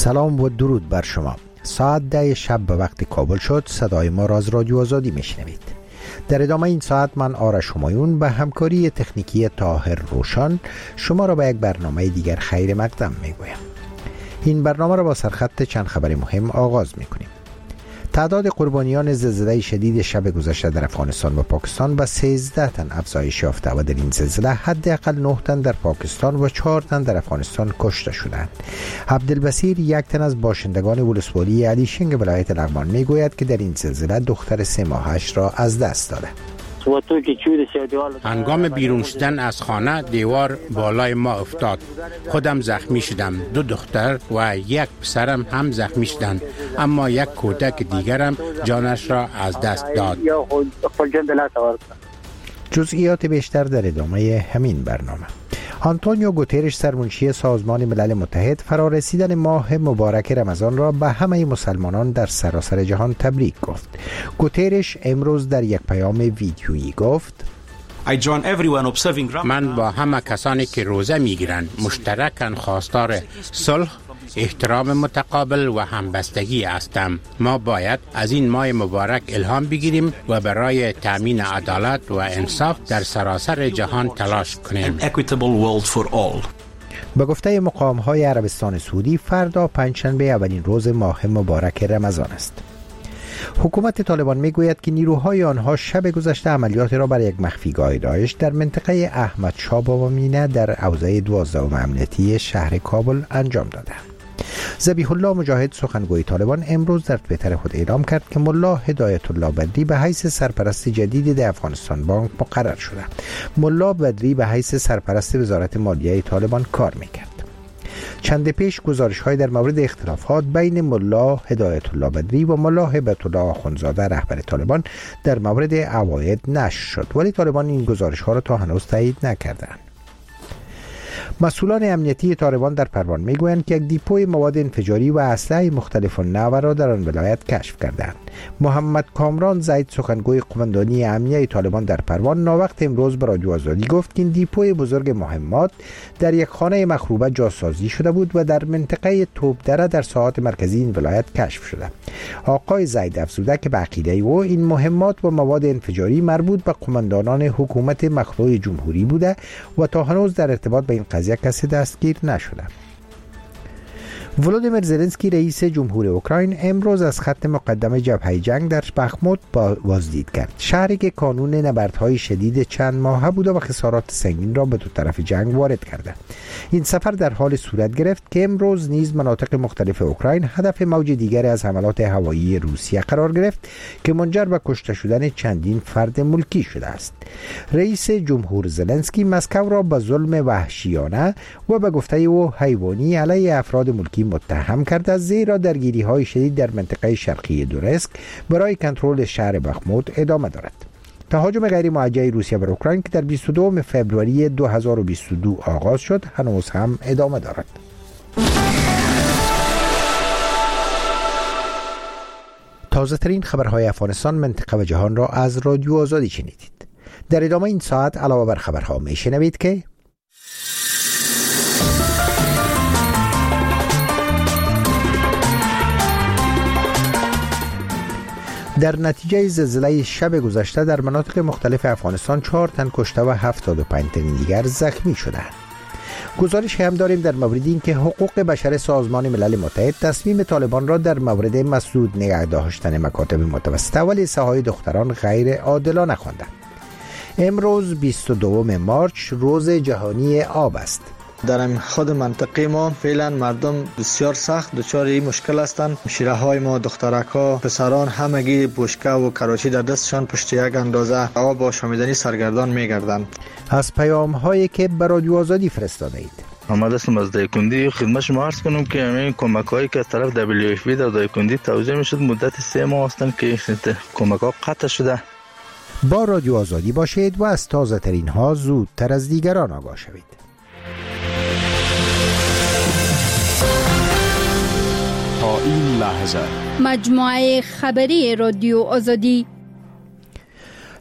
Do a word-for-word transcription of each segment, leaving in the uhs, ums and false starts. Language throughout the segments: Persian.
سلام و درود بر شما. ساعت ده شب به وقت کابل شد. صدای ما را از رادیو آزادی میشنوید. در ادامه این ساعت من آرش همایون به همکاری تکنیکی طاهر روشن شما را به یک برنامه دیگر خیر مقدم میگویم. این برنامه را با سرخط چند خبر مهم آغاز میکنیم. تعداد قربانیان زلزله شدید شب گذشته در افغانستان و پاکستان به سیزده تن افزایش یافته و در این زلزله حداقل نه تن در پاکستان و چهار تن در افغانستان کشته شدند. عبدالبصیر، یک تن از باشندگان ولسوالی علیشنگ ولایت لغمان میگوید که در این زلزله دختر سه ماهش را از دست داده. هنگام بیرون شدن از خانه دیوار بالای ما افتاد. خودم زخمی شدم. دو دختر و یک پسرم هم زخمی شدند، اما یک کودک دیگرم جانش را از دست داد. جزئیات بیشتر در ادامه همین برنامه. آنتونیو گوترش، سرمنشی سازمان ملل متحد، فرارسیدن ماه مبارک رمضان را به همه مسلمانان در سراسر جهان تبریک گفت. گوترش امروز در یک پیام ویدیویی گفت: من با همه کسانی که روزه میگیرند مشترکاً خواستار صلح، احترام متقابل و همبستگی هستم. ما باید از این ماه مبارک الهام بگیریم و برای تامین عدالت و انصاف در سراسر جهان تلاش کنیم. به گفته مقام‌های عربستان سعودی، فردا پنجشنبه اولین روز ماه مبارک رمضان است. حکومت طالبان میگوید که نیروهای آنها شب گذشته عملیات را بر یک مخفیگاه داعش در منطقه احمد شاه بابا مینه در حوزه دوازدهم امنیتی شهر کابل انجام دادند. ذبیح الله مجاهد، سخنگوی طالبان، امروز در توییتر خود اعلام کرد که ملا هدایت الله بدری به حیث سرپرست جدید در افغانستان بانک مقرر شده. ملا بدری به حیث سرپرست وزارت مالیه طالبان کار میکرد. چند پیش گزارش‌های در مورد اختلافات بین ملا هدایت الله بدری و ملا هبت الله آخوندزاده رهبر طالبان در مورد عواید نشر شد، ولی طالبان این گزارش‌ها را تا هنوز تایید نکردند. مسئولان امنیتی طالبان در پروان میگویند که یک دیپوی مواد انفجاری و اسلحه مختلف النوع را در آن ولایت کشف کردند. محمد کامران زید، سخنگوی قماندانی امنیتی طالبان در پروان، ناوقت امروز به رادیو آزادی گفت که این دیپوی بزرگ مهمات در یک خانه مخروبه جاسازی شده بود و در منطقه توپدره در ساحات مرکزی این ولایت کشف شده. آقای زید افزوده که به عقیده او این مهمات و مواد انفجاری مربوط به قماندانان حکومت مخلوع جمهوری بوده و تا هنوز در ارتباط با این قضیه کسی دستگیر نشده. ولودیمیر زلنسکی، رئیس جمهور اوکراین، امروز از خط مقدم جبهه جنگ در بخموت بازدید کرد، شهری که کانون نبردهای شدید چند ماهه بوده و خسارات سنگین را به دو طرف جنگ وارد کرده. این سفر در حال صورت گرفت که امروز نیز مناطق مختلف اوکراین هدف موج دیگر از حملات هوایی روسیه قرار گرفت که منجر به کشته شدن چندین فرد ملکی شده است. رئیس جمهور زلنسکی مسکو را به ظلم وحشیانه و به گفته او حیوانی علیه افراد ملکی متهم کرده، زیرا درگیری های شدید در منطقه شرقی دونسک برای کنترل شهر بخموت ادامه دارد. تهاجم غیر موجه روسیه بر اوکراین که در بیست و دو فوریه دو هزار و بیست و دو آغاز شد هنوز هم ادامه دارد. تازه ترین خبرهای افغانستان، منطقه و جهان را از رادیو آزادی شنیدید. در ادامه این ساعت علاوه بر خبرها می شنوید که در نتیجه زلزله شب گذشته در مناطق مختلف افغانستان چهار تن کشته و هفتاد و پنج تن دیگر زخمی شدند. گزارش هم داریم در مورد این که حقوق بشر سازمان ملل متحد تصمیم طالبان را در مورد مسدود نگه داشتن مکاتب متوسطه و لیسه های دختران غیر عادلانه خواندند. امروز بیست و دوم مارچ روز جهانی آب است. در خود منطقه ما فعلا مردم بسیار سخت دچار این مشکل هستند. شیره های ما، دخترک ها، پسران همگی بشکه و کراچی در دستشان پشت یک اندازه آب آشامیدنی سرگردان میگردند. از پیام هایی که به رادیو آزادی فرستاده اید. آمده هستم از دایکندی. خدمت شما عرض کنم که همین کمک هایی که از طرف دبلیو اف پی در دایکندی توزیع میشد مدت سه ماه هستند که کمک ها قطع شده. با رادیو آزادی باشید و از تازه ترین ها زودتر از دیگران آگاه شوید. تا این لحظه مجموعه خبری رادیو آزادی.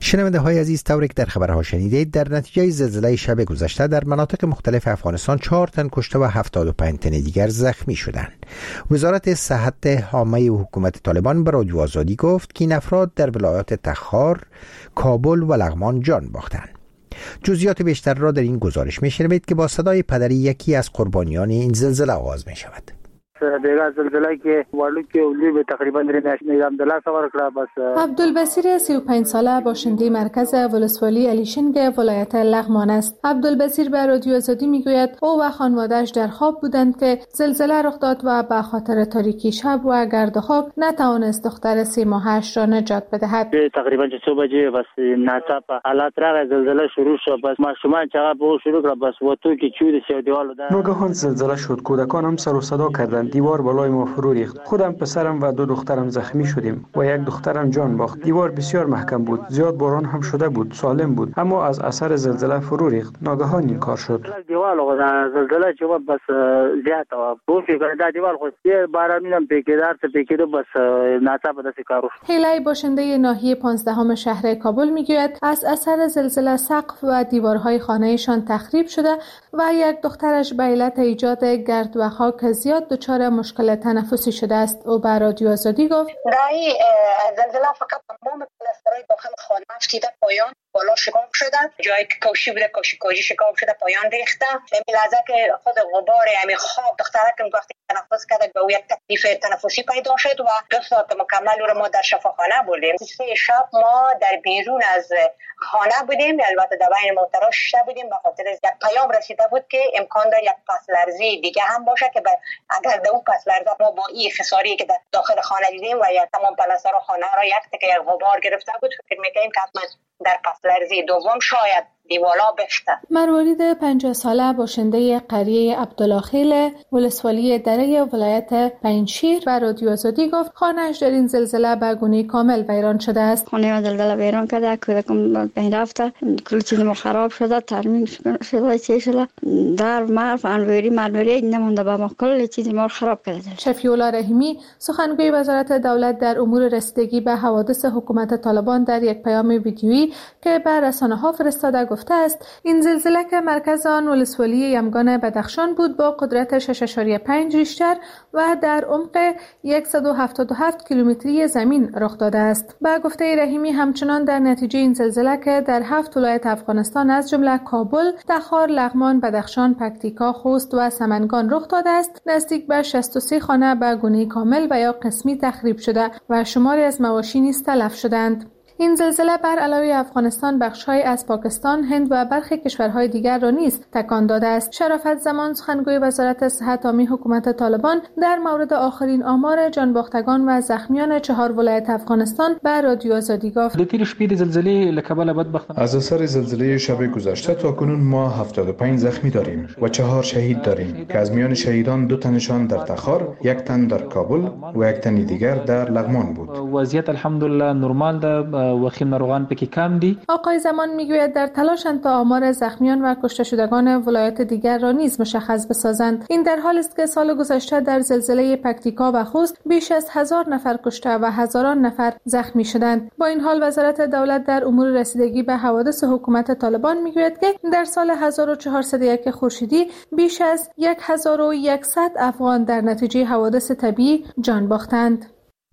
شنونده های عزیز، طوری که در خبرها شنیدید، در نتیجه زلزله شب گذشته در مناطق مختلف افغانستان چهار تن کشته و هفتاد و پنج تن دیگر زخمی شدند. وزارت صحت عامه حکومت طالبان به رادیو آزادی گفت که این افراد در ولایات تخار، کابل و لغمان جان باختند. جزئیات بیشتر را در این گزارش می‌شنوید که با صدای پدری یکی از قربانیان این زلزله آغاز می‌شود. دیگه زلزله که والو که اولی به تقریبا در عبدالله سوار کرد. بس عبدالبصیر سی و پنج ساله باشنده مرکز ولسوالی علیشنگ ولایت لغمان است. عبدالبصیر به رادیو آزادی میگوید او و خانواده‌اش در خواب بودند که زلزله رخ داد و به خاطر تاریکی شب و گرد و خاک نتوانست دختر سه ماهش را نجات بدهد. تقریبا چه بجه بس ناڅاپه حالات راغی، زلزله شروع شد. بس ماشومان چقدر به شروع کرد، بس و تو که چود سی دیوالو ده. ناگهان زلزله شد. کودکان هم سر و صدا کردند. دیوار بالای ما فرو ریخت. خودم، پسرم و دو دخترم زخمی شدیم و یک دخترم جان باخت. دیوار بسیار محکم بود. زیاد باران هم شده بود. سالم بود. اما از اثر زلزله فرو ریخت. ناگهان این کار شد. دیوار زلزله چه بس زیاد و بو فکر دیوار خو باران هم پیکیدار ته پیکیدو بس ناڅاپه داسې کارو. هیلای باشنده ناحیه پانزدهم شهر کابل میگوید از اثر زلزله سقف و دیوارهای خانه‌شان تخریب شده و یک دخترش به علت ایجاد گرد و خاک زیاد دچار مشکل تنفسی شده است. او به رادیو آزادی گفت دایی زلزله فقط تمام پلاسترهای داخل خانه افتیده پایان بالا شکاف شده، جایی که کوشی بوده کوشی کوشی شکاف شده پایان ریخته. همین لحظه که خود غبار همین خواب دخترک وقتی تنفس کرد به یک تکلیف تنفسی پیدا شد و دو ساعت مکمل رو ما در شفاخانه بودیم. سه شب ما در بیرون از خانه بودیم، البته در بین محتراش شده بودیم به خاطر یک پیام رسیده بود که امکان داره یک پس لرزه دیگه هم باشه که اگر در اون پس لرزه ما با این خساری که در داخل خانه دیدیم و یا تمام پلاستر خانه را یک تکه یک غبار گرفته بود، فکر می‌کنیم که حتما در پس لرزه دوم شاید دیوالا بخته. مروارید پنجاه ساله باشنده قریه عبدالله خیل ولسوالی دره ولایت پنجشیر و رادیو آزادی گفت خانه‌اش در این زلزله به گونه کامل ویران شده است. خانه ما زلزله ویران کرده، کودکم بین رفته، کل چیز ما خراب شده، ترمیم شده، چه شده، در مرف انوری مرمری نمونده، به ما کل چیز ما خراب کرده. شفیع الله رحیمی سخنگوی وزارت دولت در امور رسیدگی به حوادث حکومت طالبان در یک پیام ویدیویی که به رسانه‌ها فرستاده گفته است این زلزله که مرکز آن ولسوالی یمگان بدخشان بود با قدرت شش ممیز پنج ریشتر و در عمق صد و هفتاد و هفت کیلومتری زمین رخ داده است. با گفته رحیمی همچنان در نتیجه این زلزله که در هفت ولایت افغانستان از جمله کابل، تخار، لغمان، بدخشان، پکتیکا، خوست و سمنگان رخ داده است، نزدیک به شصت و سه خانه به گونه کامل و یا قسمی تخریب شده و شماری از مواشی نیز تلف شدند. این زلزله بر علاوه افغانستان بخش‌های از پاکستان، هند و برخی کشورهای دیگر را نیز تکان داده است. شرافت زمان سخنگوی وزارت صحت عامه حکومت طالبان در مورد آخرین آمار جانباختگان و زخمیان چهار ولایت افغانستان به رادیو آزادی گفت: د تیر شپې د زلزلې له کبله بدبختانه از اثر زلزله شب گذشته تا کنون ما هفتاد و پنج زخمی داریم و چهار شهید داریم که از میان شهیدان دو تنشان در تخار، یک تن در کابل و یک تن دیگر در لغمان بود. وضعیت الحمدلله نرمال ده و خیم ناروغان پکی کم دی. آقای زمان میگوید در تلاشند تا آمار زخمیان و کشته شدگان ولایات دیگر را نیز مشخص بسازند. این در حالی است که سال گذشته در زلزله پکتیکا و خوست بیش از هزار نفر کشته و هزاران نفر زخمی شدند. با این حال وزارت دولت در امور رسیدگی به حوادث حکومت طالبان میگوید که در سال هزار و چهارصد و یک خورشیدی بیش از هزار و صد افغان در نتیجه حوادث طبیعی جان باختند.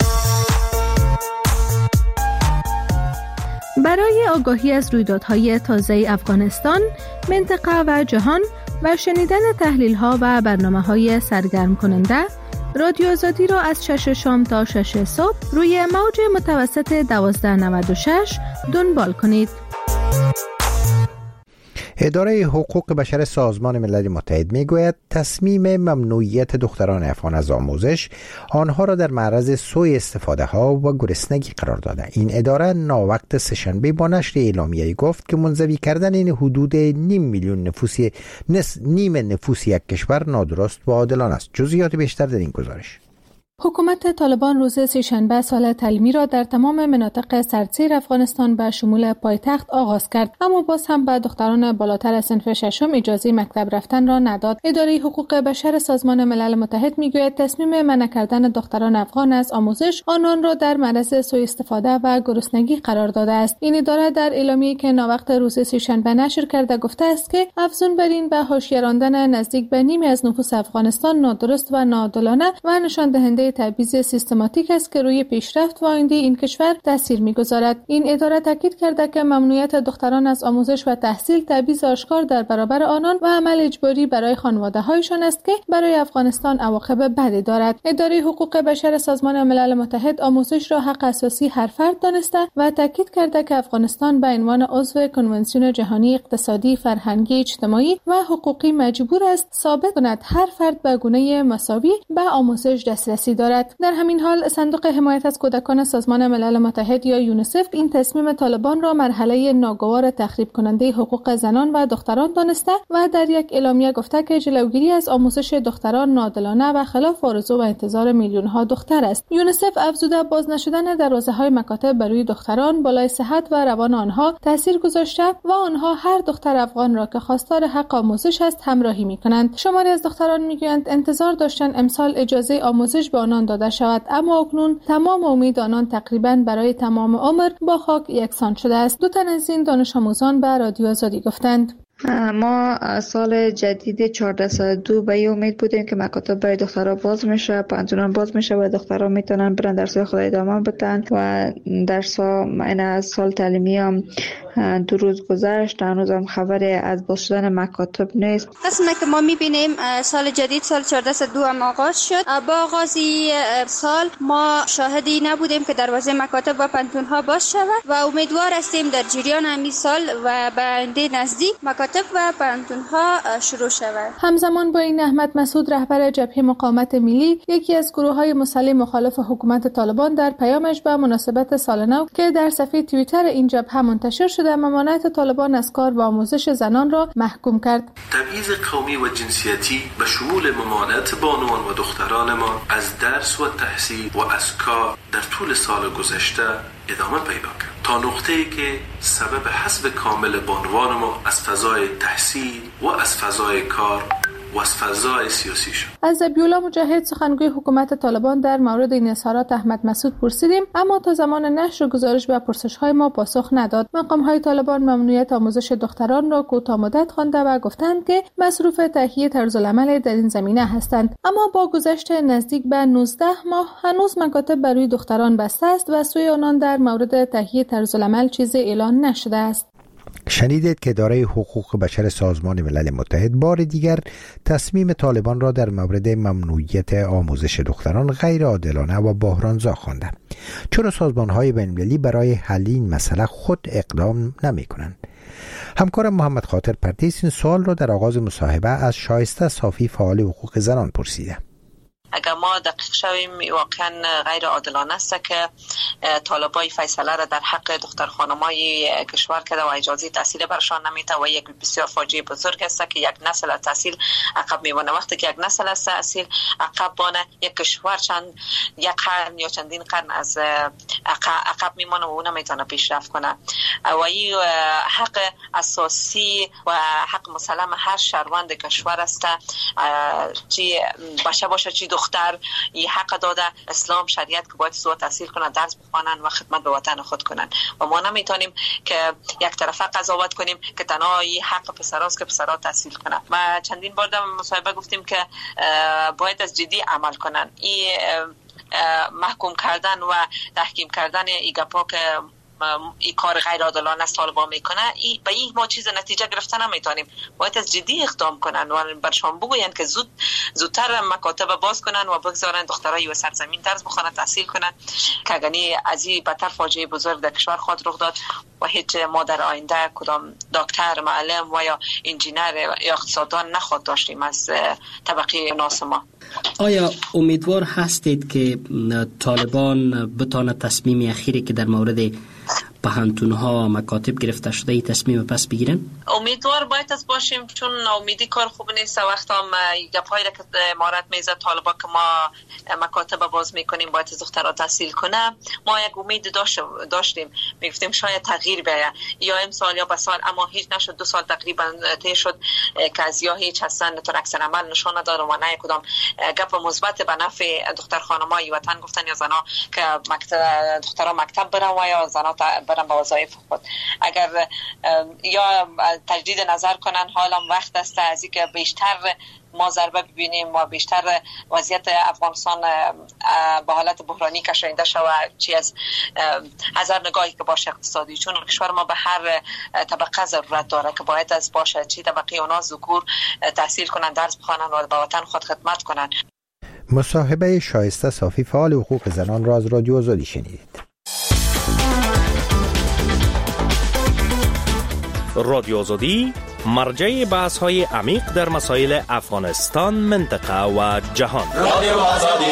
برای آگاهی از رویدادهای تازه افغانستان، منطقه و جهان و شنیدن تحلیل‌ها و برنامه‌های سرگرم کننده، رادیو آزادی را از شش شام تا شش صبح روی موج متوسط دوازده نود و شش دنبال کنید. اداره حقوق بشر سازمان ملل متحد میگوید تصمیم ممنوعیت دختران افغان از آموزش آنها را در معرض سوء استفاده ها و گرسنگی قرار داده. این اداره ناوقت سه‌شنبه با نشر اعلامیه‌ای گفت که منزوی کردن این حدود نیم میلیون نفوسی نیم نفوس یک کشور نادرست و عادلانه است. جزئیات بیشتر در این گزارش. حکومت طالبان روز سه‌شنبه سال تعلیمی را در تمام مناطق سردسیر افغانستان به شمول پایتخت آغاز کرد، اما باز هم به دختران بالاتر از صنف ششم اجازه مکتب رفتن را نداد. اداره حقوق بشر سازمان ملل متحد میگوید تصمیم منع کردن دختران افغان از آموزش آنان را در معرض سوء استفاده و گرسنگی قرار داده است. این اداره در اعلامیه‌ای که ناوقت روز سه‌شنبه نشر کرده گفته است که افزون بر این به حاشیه راندن نزدیک به نیمی از نفوس افغانستان نادرست و ناعادلانه و نشان دهنده تبعیض سیستماتیک است که روی پیشرفت و آینده این کشور تاثیر می‌گذارد. این اداره تاکید کرده که ممنوعیت دختران از آموزش و تحصیل تبعیض آشکار در برابر آنان و عمل اجباری برای خانواده‌هایشان است که برای افغانستان عواقب بدی دارد. اداره حقوق بشر سازمان ملل متحد آموزش را حق اساسی هر فرد دانسته و تاکید کرده که افغانستان به عنوان عضو کنونسیون جهانی اقتصادی، فرهنگی، اجتماعی و حقوقی مجبور است ثابت کند هر فرد به گونه مساوی به آموزش دسترسی دارد. در همین حال صندوق حمایت از کودکان سازمان ملل متحد یا یونیسف این تصمیم طالبان را مرحله ناگوار تخریب کننده حقوق زنان و دختران دانسته و در یک اعلامیه گفته که جلوگیری از آموزش دختران ناعادلانه و خلاف آرزو و انتظار میلیون ها دختر است. یونیسف افزوده باز نشدن دروازه‌های مکاتب برای دختران بالای صحت و روان آنها تاثیر گذاشته و آنها هر دختر افغان را که خواستار حق آموزش است همراهی می‌کنند. شماری از دختران می‌گویند انتظار داشتند امسال اجازه آموزش به آنان داده شود، اما اکنون تمام امید آنان تقریباً برای تمام عمر با خاک یکسان شده است. دو تن از این دانش آموزان به رادیو آزادی گفتند ما سال جدید چهارده صد و دو به این امید بودیم که مکاتب برای دخترها باز میشه، پانتونان باز میشه و دخترها میتونن برن درس‌های خود ادامه بدن و درس‌ها این سال تعلیمی هم دو روز گذشت، هنوز هم خبری از باز شدن مکاتب نیست. قسمی که ما میبینیم سال جدید سال چهارده صد و دو هم آغاز شد. با آغازی سال ما شاهدی نبودیم که دروازه مکاتب و پانتونها باز شود و امیدوار هستیم در جریان همین سال و به آینده نزدیک مکاتب و پانتونها شروع شود. همزمان با این احمد مسعود رهبر جبهه مقاومت ملی، یکی از گروه‌های مسلح مخالف حکومت طالبان، در پیامش به مناسبت سال نو که در صفحه توییتر این جبهه منتشر شده ممانعت طالبان از کار و آموزش زنان را محکوم کرد. تبعیض قومی و جنسیتی به شمول ممانعت بانوان و دختران ما از درس و تحصیل و از کار در طول سال گذشته ادامه پیدا کرد تا نقطه‌ای که سبب حذف کامل بانوان ما از فضای تحصیل و از فضای کار و از فضای سیاسی شد. از ذبیح‌الله مجاهد سخنگوی حکومت طالبان در مورد این اظهارات احمد مسعود پرسیدیم، اما تا زمان نشر گزارش به پرسش‌های ما پاسخ نداد. مقام‌های طالبان ممنوعیت آموزش دختران را کوتاه مدت خوانده و گفتند که مصروف تهیه طرزالعمل در این زمینه هستند، اما با گذشت نزدیک به نوزده ماه هنوز مکاتب برای دختران بسته است و سوی آنان در مورد تهیه طرزالعمل چیزی اعلان نشده است. شنیدید که اداره حقوق بشر سازمان ملل متحد بار دیگر تصمیم طالبان را در مورد ممنوعیت آموزش دختران غیر عادلانه و بحرانزا خوانده، چرا سازمان‌های بین‌المللی برای حل این مسئله خود اقدام نمی‌کنند؟ همکارم محمد خاطر پردیس این سوال را در آغاز مصاحبه از شایسته صافی فعال حقوق زنان پرسیده. اگر ما دقیق شویم واقعا غیر عادلانه است که طالبای فیصله را در حق دختر خانمای کشور کرده و اجازه تحصیل برشان نمیده و یک بسیار فاجعه بزرگ است که یک نسل از تحصیل عقب میمونه. وقتی که یک نسل از تحصیل عقب مانه، یک کشور چند یک قرن یا چندین قرن از عقب میمونه و اون نمیتونه پیشرفت کنه و این حق اساسی و حق مسلم هر شهروند کشور است، چی باشه باشه چی دختر این حق داده اسلام شریعت که باید زود تحصیل کنن، درس بخوانن و خدمت به وطن خود کنن و ما نمیتونیم که یک طرفه قضاوت کنیم که تنها این حق پسراست که پسرا تحصیل کنن. ما چندین بار در مصاحبه گفتیم که باید از جدی عمل کنن. این محکوم کردن و تحکیم کردن این گپا که این کار غیر عادلانه است طالبان میکنه، ای به این ما چیز نتیجه گرفتن نمیتونیم. باید از جدی اقدام کنن و برشان بگوین که زود زودتر مکاتب باز کنن و بگذارن دخترای و سرزمین درس بخونن، تحصیل کنن که اگرنی از این بدتر فاجعه بزرگ در کشور خود رخ داد و هیچ ما در آینده کدام دکتر، معلم و یا انجینر یا اقتصاددان نخواد داشتیم از طبقه ناس ما. آیا امیدوار هستید که طالبان بتونه تصمیم اخیری که در مورد پهانتون‌ها مکاتب گرفته شده ای تصمیم پس بگیرن؟ امیدوار باید از باشیم، چون امیدی کار خوب نیست. وقتا گپایی که امارت میزه طالبا که ما مکاتب باز میکنیم باید از دخترها تحصیل کنه، ما یک امید داشت داشتیم میگفتیم شاید تغییر بیاید یا امسال یا بسال، اما هیچ نشد. دو سال تقریبا طی شد که از یا هیچ هستن تا اکثر عمل نشان نداره و نه کدام گپ مثبت به نفع دختر خانمای وطن گفتن یا زنا که مکتب دخترها مکتب برن و یا زنا برن به وظایف خود. اگر یا تجدید نظر کنن حالا وقت است از اینکه بیشتر ما ضربه ببینیم و بیشتر وضعیت افغانستان به حالت بحرانی کشانده شود چی از هزار نگاهی که باشه اقتصادی، چون کشور ما به هر طبقه ضرورت داره که باید از باشه چی طبقه اونا ذکور تحصیل کنن، درس بخوانن و به وطن خود خدمت کنن. مصاحبه شایسته صافی فعال حقوق زنان را از رادیو آزادی شنیدید. رادیو آزادی مرجع بحث های عمیق در مسائل افغانستان، منطقه و جهان. رادیو آزادی.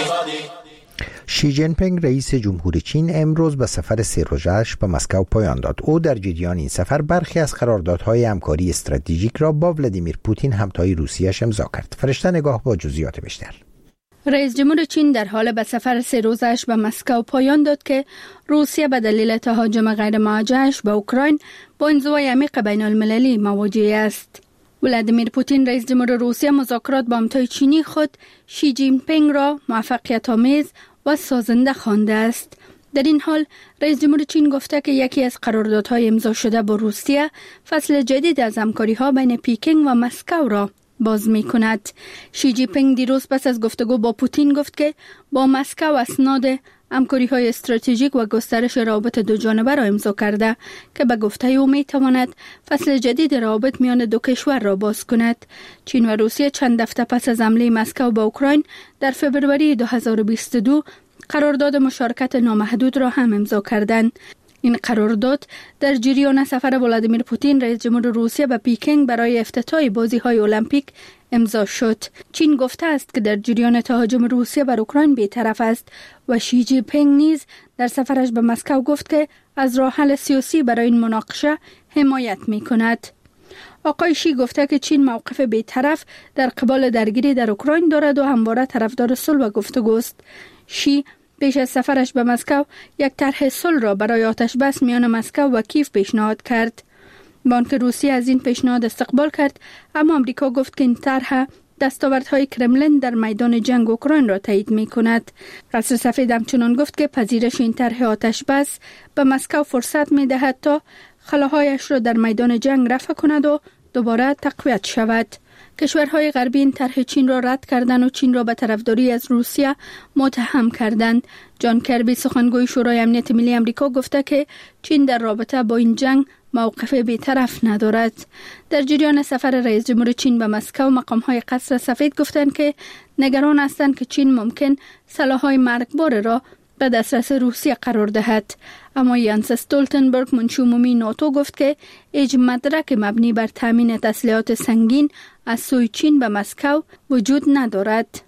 شی جین پینگ رئیس جمهور چین امروز به سفر سه روزه‌اش به مسکو پایان داد. او در جریان این سفر برخی از قراردادهای همکاری استراتژیک را با ولادیمیر پوتین همتای روسیه‌اش امضا کرد. فرشته نگاه با جزئیات بیشتر. رئیس جمهور چین در حال به سفر سه روزش به مسکو پایان داد که روسیه به دلیل تهاجم غیر موجهش به اوکراین با انزوای عمیق بین المللی مواجه است. ولادیمیر پوتین رئیس جمهور روسیه مذاکرات با همتای چینی خود شی جین پینگ را موفقیت آمیز و سازنده خوانده است. در این حال رئیس جمهور چین گفته که یکی از قراردادهای امضا شده با روسیه فصل جدید از همکاری‌ها بین پیکینگ و مسکو را باز می کند. شی جی پینگ دیروز پس از گفتگو با پوتین گفت که با مسکو اسناد همکاری‌های استراتژیک و گسترش روابط دو جانبه را امضا کرده که به گفته او می تواند فصل جدید روابط میان دو کشور را باز کند. چین و روسیه چند هفته پس از حمله مسکو به اوکراین در فوریه دو هزار و بیست و دو قرارداد مشارکت نامحدود را هم امضا کردند. این قرارداد در جریان سفر ولادیمیر پوتین رئیس جمهور روسیه به پیکینگ برای افتتاح بازی‌های المپیک امضا شد. چین گفته است که در جریان تهاجم روسیه بر اوکراین بی‌طرف است و شی جی پینگ نیز در سفرش به مسکو گفت که از راه حل سیاسی برای این مناقشه حمایت می‌کند. آقای شی گفته که چین موقف بی‌طرف در قبال درگیری در اوکراین دارد و همواره طرفدار صلح و گفتگو است. شی پیش از سفرش به مسکو یک طرح صلح را برای آتش بس میان مسکو و کیف پیشنهاد کرد. بانک روسیه از این پیشنهاد استقبال کرد، اما آمریکا گفت که این طرح دستاوردهای کرملین در میدان جنگ اوکراین را تایید می کند. قصر سفید همچنان گفت که پذیرش این طرح آتش بس به مسکو فرصت می دهد تا خلاهایش را در میدان جنگ رفع کند و دوباره تقویت شود. کشورهای غربی این طرح چین را رد کردند و چین را به طرفداری از روسیه متهم کردند. جان کربی سخنگوی شورای امنیت ملی آمریکا گفته که چین در رابطه با این جنگ موقف بی‌طرف ندارد. در جریان سفر رئیس جمهور چین به مسکو مقام‌های قصر سفید گفتند که نگران هستند که چین ممکن سلاح‌های مرگبار را به دسترس روسیه قرار دهد. اما یانس استولتنبرگ منشی عمومی ناتو گفت که هیچ مدرک مبنی بر تامین تسلیحات سنگین از سوی چین به مسکو وجود ندارد.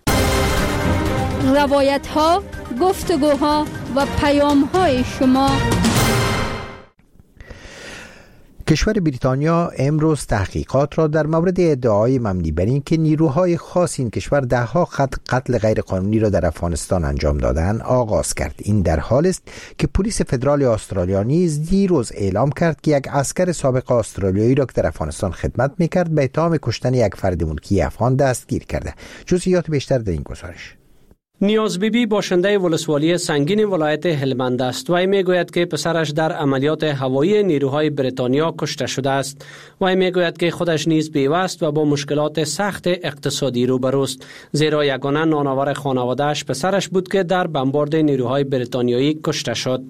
روایت‌ها، گفتگوها و پیام‌های شما. کشور بریتانیا امروز تحقیقات را در مورد ادعای مبنی بر این که نیروهای خاص این کشور دهها خط قتل غیرقانونی را در افغانستان انجام دادند آغاز کرد. این در حالی است که پلیس فدرال استرالیا نیز دیروز اعلام کرد که یک عسکر سابق استرالیایی را که در افغانستان خدمت می‌کرد به اتهام کشتن یک فرد ملکی افغان دستگیر کرده. جزئیات بیشتر در این گزارش. نیاز بیبی باشنده ولسوالی سنگین ولایت هلمند است و میگوید که پسرش در عملیات هوایی نیروهای بریتانیا کشته شده است و میگوید که خودش نیز بیوست و با مشکلات سخت اقتصادی روبروست، زیرا یگانه نانآور خانواده‌اش پسرش بود که در بمبارد نیروهای بریتانیایی کشته شد.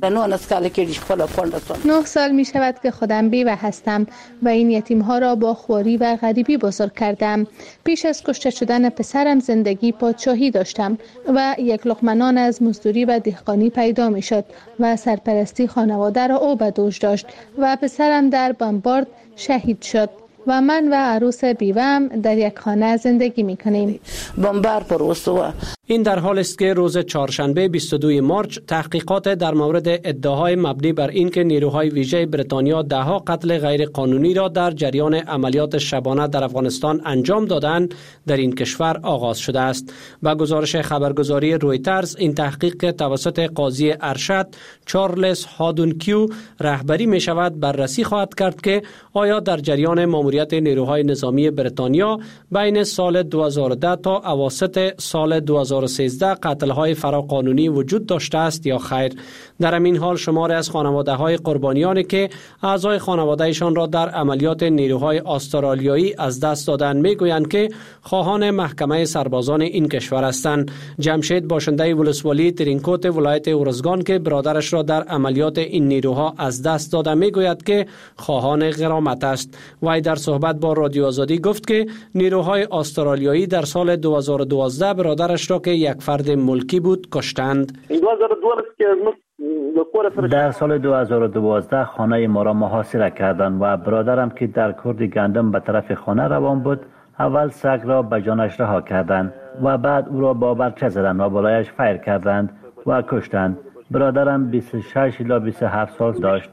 نه سال می شود که خودم بیوه هستم و این یتیم ها را با خواری و غریبی بزرگ کردم. پیش از کشته شدن پسرم زندگی پادشاهی داشتم و یک لقمه نان از مزدوری و دهقانی پیدا می شد و سرپرستی خانواده را او به دوش داشت و پسرم در بمبارد شهید شد و من و عروس بیوه‌ام در یک خانه زندگی می کنیم. این در حال است که روز چهارشنبه بیست و دوم مارس تحقیقات در مورد ادعاهای مبنی بر اینکه نیروهای ویژه بریتانیا دهها قتل غیر قانونی را در جریان عملیات شبانه در افغانستان انجام دادند در این کشور آغاز شده است. با گزارش خبرگزاری رویترز، این تحقیق که توسط قاضی ارشد چارلز هادونکیو رهبری می شود بررسی خواهد کرد که آیا در جریان ماموریت نیروهای نظامی بریتانیا بین سال دو هزار و ده تا اواسط سال دو هزار و سیزده قتل‌های فراقانونی وجود داشته است یا خیر. در این حال شماری از خانواده‌های قربانیانی که اعضای خانواده‌شان را در عملیات نیروهای استرالیایی از دست دادند میگویند که خواهان محکمه سربازان این کشور هستند. جمشید باشنده ولسوالی ترینکوت ولایت ارزگان که برادرش را در عملیات این نیروها از دست داده میگوید که خواهان غرامت است. وی در صحبت با رادیو آزادی گفت که نیروهای استرالیایی در سال دو هزار و دوازده برادرش را که یک فرد ملکی بود کشتند. در سال دو هزار و دوازده خانه ما را محاصره کردند و برادرم که در کرد گندم به طرف خانه روان بود اول سگ را به جانش رها کردند و بعد او را با برچه زدند و بالایش فیر کردند و کشتند. برادرم بیست و شش الی بیست و هفت سال داشت.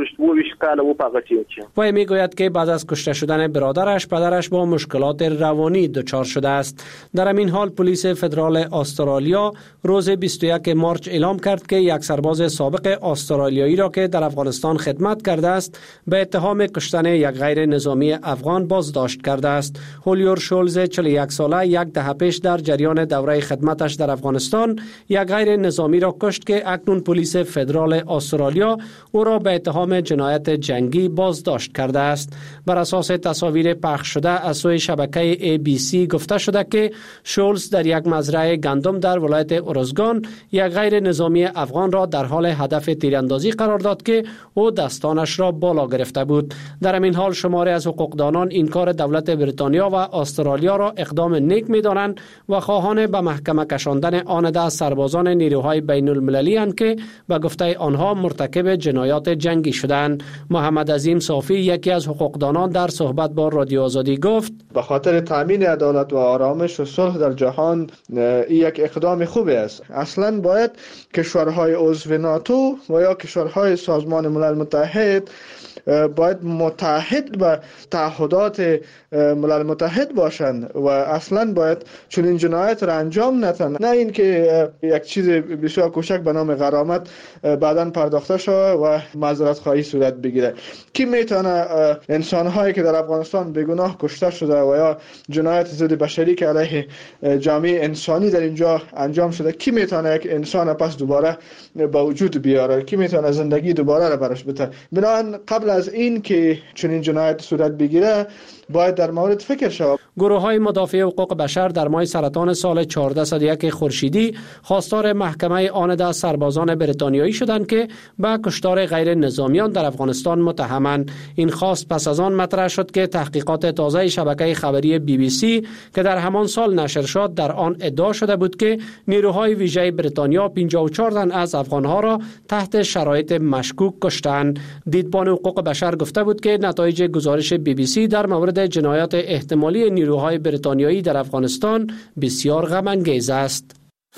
وی میگوید که بعد از کشته شدن برادرش پدرش با مشکلات روانی دچار شده است. در همین حال پلیس فدرال استرالیا روز بیست و یکم مارس اعلام کرد که یک سرباز سابق استرالیایی را که در افغانستان خدمت کرده است به اتهام کشتن یک غیر نظامی افغان بازداشت کرده است. هولیور شولز چهل و یک ساله یک دهه پیش در جریان دوره خدمتش در افغانستان یک غیر نظامی را کشت که اکنون پلیس فدرال استرالیا او را به اتهام جنایت جنگی بازداشت کرده است. بر اساس تصاویر پخش شده از سوی شبکه ای بی سی گفته شده که شولز در یک مزرعه گندم در ولایت ارزگان یک غیر نظامی افغان را در حال هدف تیراندازی قرار داد که او دستانش را بالا گرفته بود. در همین حال شماری از حقوقدانان این کار دولت بریتانیا و استرالیا را اقدام نیک می‌دانند و خواهان به محکمه کشاندن آن ده سربازان نیروهای بین المللی اند که به گفته آنها مرتکب جنایات جنگی شدند. محمد عظیم صافی یکی از حقوقدانان در صحبت با رادیو آزادی گفت به خاطر تامین عدالت و آرامش و صلح در جهان یک اقدام خوبی است. اصلا باید کشورهای عضو ناتو و یا کشورهای سازمان ملل متحد باید متحد به تعهدات ملل متحد باشند و اصلا باید چون این جنایت را انجام ندن، نه اینکه یک چیز بسیار کوچک به نام غرامت بعداً پرداخته شود و معذرت خواهی صورت بگیره. کی میتونه انسان‌هایی که در افغانستان بیگناه کشته شده و یا جنایت ضد بشری که علیه جامعه انسانی در اینجا انجام شده، کی میتونه یک انسان پس دوباره با وجود بیاره؟ کی میتونه زندگی دوباره را برش بده؟ بنابراین قبل از این که چون این جنایت صورت بگیره باید در مورد فکر شود. گروه های مدافع حقوق بشر در ماه سرطان سال چهارده صد و یک خورشیدی خواستار محکمه آن ده سربازان بریتانیایی شدند که به کشتار غیر نظامیان در افغانستان متهمند. این خواست پس از آن مطرح شد که تحقیقات تازه شبکه خبری بی بی سی که در همان سال نشر شد در آن ادعا شده بود که نیروهای ویژه بریتانیا پنجاه و چهار تن از افغانها را تحت شرایط مشکوک کشتند. دیدبان حقوق بشر گفته بود که نتایج گزارش بی بی سی در مورد جنایات احتمالی نیروهای بریتانیایی در افغانستان بسیار غم انگیز است.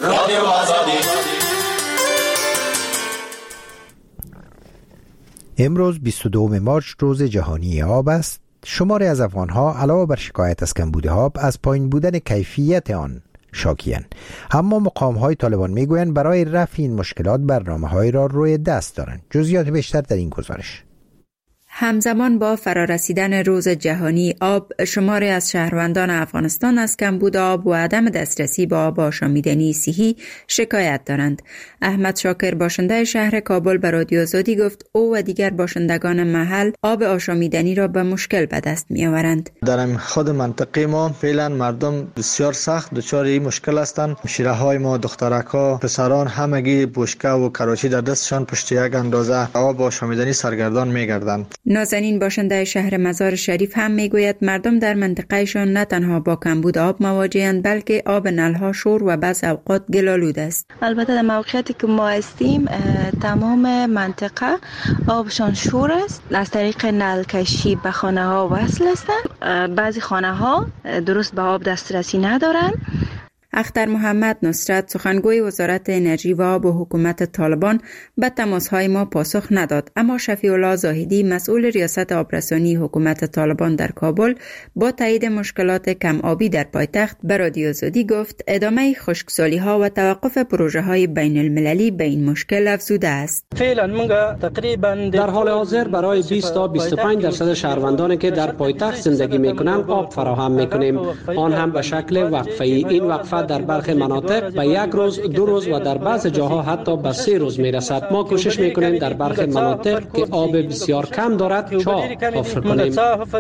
امروز بیست و دوم مارس روز جهانی آب است. شماری از افغانها علاوه بر شکایت از کمبود آب از پایین بودن کیفیت آن شاکی‌اند. اما مقام‌های طالبان میگویند برای رفع این مشکلات برنامه‌هایی را روی دست دارند. جزئیات بیشتر در این گزارش. همزمان با فرارسیدن روز جهانی آب، شماری از شهروندان افغانستان از کمبود آب و عدم دسترسی به آب آشامیدنی صحی شکایت دارند. احمد شاکر باشنده شهر کابل به رادیو آزادی گفت او و دیگر باشندگان محل آب آشامیدنی را به مشکل به دست می‌آورند. در خود منطقه ما فعلا مردم بسیار سخت دچار این مشکل هستند. شیره‌های ما، دخترک‌ها، پسران همگی بشکه و کراچی در دستشان پشت یک اندازه آب آشامیدنی سرگردان می‌گردند. نازنین باشنده شهر مزار شریف هم میگوید مردم در منطقهشان نه تنها با کمبود آب مواجهند بلکه آب نلها شور و بعض اوقات گلالود است. البته در موقعیتی که ما هستیم تمام منطقه آبشان شور است. از طریق نل کشی به خانه ها وصل هستند. بعضی خانه ها درست به آب دسترسی ندارند. اختر محمد نصرت سخنگوی وزارت انرژی و آب و حکومت طالبان به تماس‌های ما پاسخ نداد، اما شفیع الله زاهدی مسئول ریاست آبرسانی حکومت طالبان در کابل با تایید مشکلات کم آبی در پایتخت به رادیو آزادی گفت ادامه خشکسالی‌ها و توقف پروژه‌های بین المللی به این مشکل افزوده است. فعلا تقریبا در حال حاضر برای بیست تا بیست و پنج درصد شهروندانی که در پایتخت زندگی میکنند آب فراهم میکنیم، آن هم به شکل وقفه‌ای. این وقفه در برخی مناطق به یک روز، دو روز و در بعض جاها حتی به سه روز میرسد. ما کوشش میکنیم در برخی مناطق که آب بسیار کم دارد چاه حفر کنیم.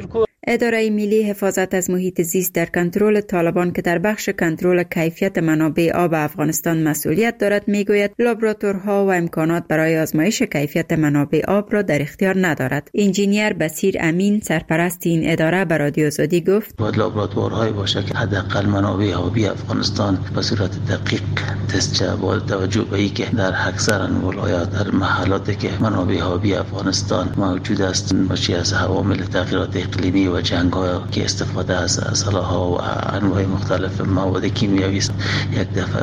اداره ملی حفاظت از محیط زیست در کنترل طالبان که در بخش کنترل کیفیت منابع آب افغانستان مسئولیت دارد میگوید لابراتورها و امکانات برای آزمایش کیفیت منابع آب را در اختیار ندارد. انجینیر بصیر امین سرپرست این اداره به رادیو آزادی گفت باید لابراتوارهای باشه که حداقل منابع آبی افغانستان به صورت دقیق تست شود، با توجه به اینکه در اکثر ولایات در محلاتی که منابع آبی افغانستان موجود است باشی از عوامل تغییرات اقلیمی و جنگ‌ها که استفاده از اسلحه‌ها و انواع مختلف مواد کیمیایی است یک دفعه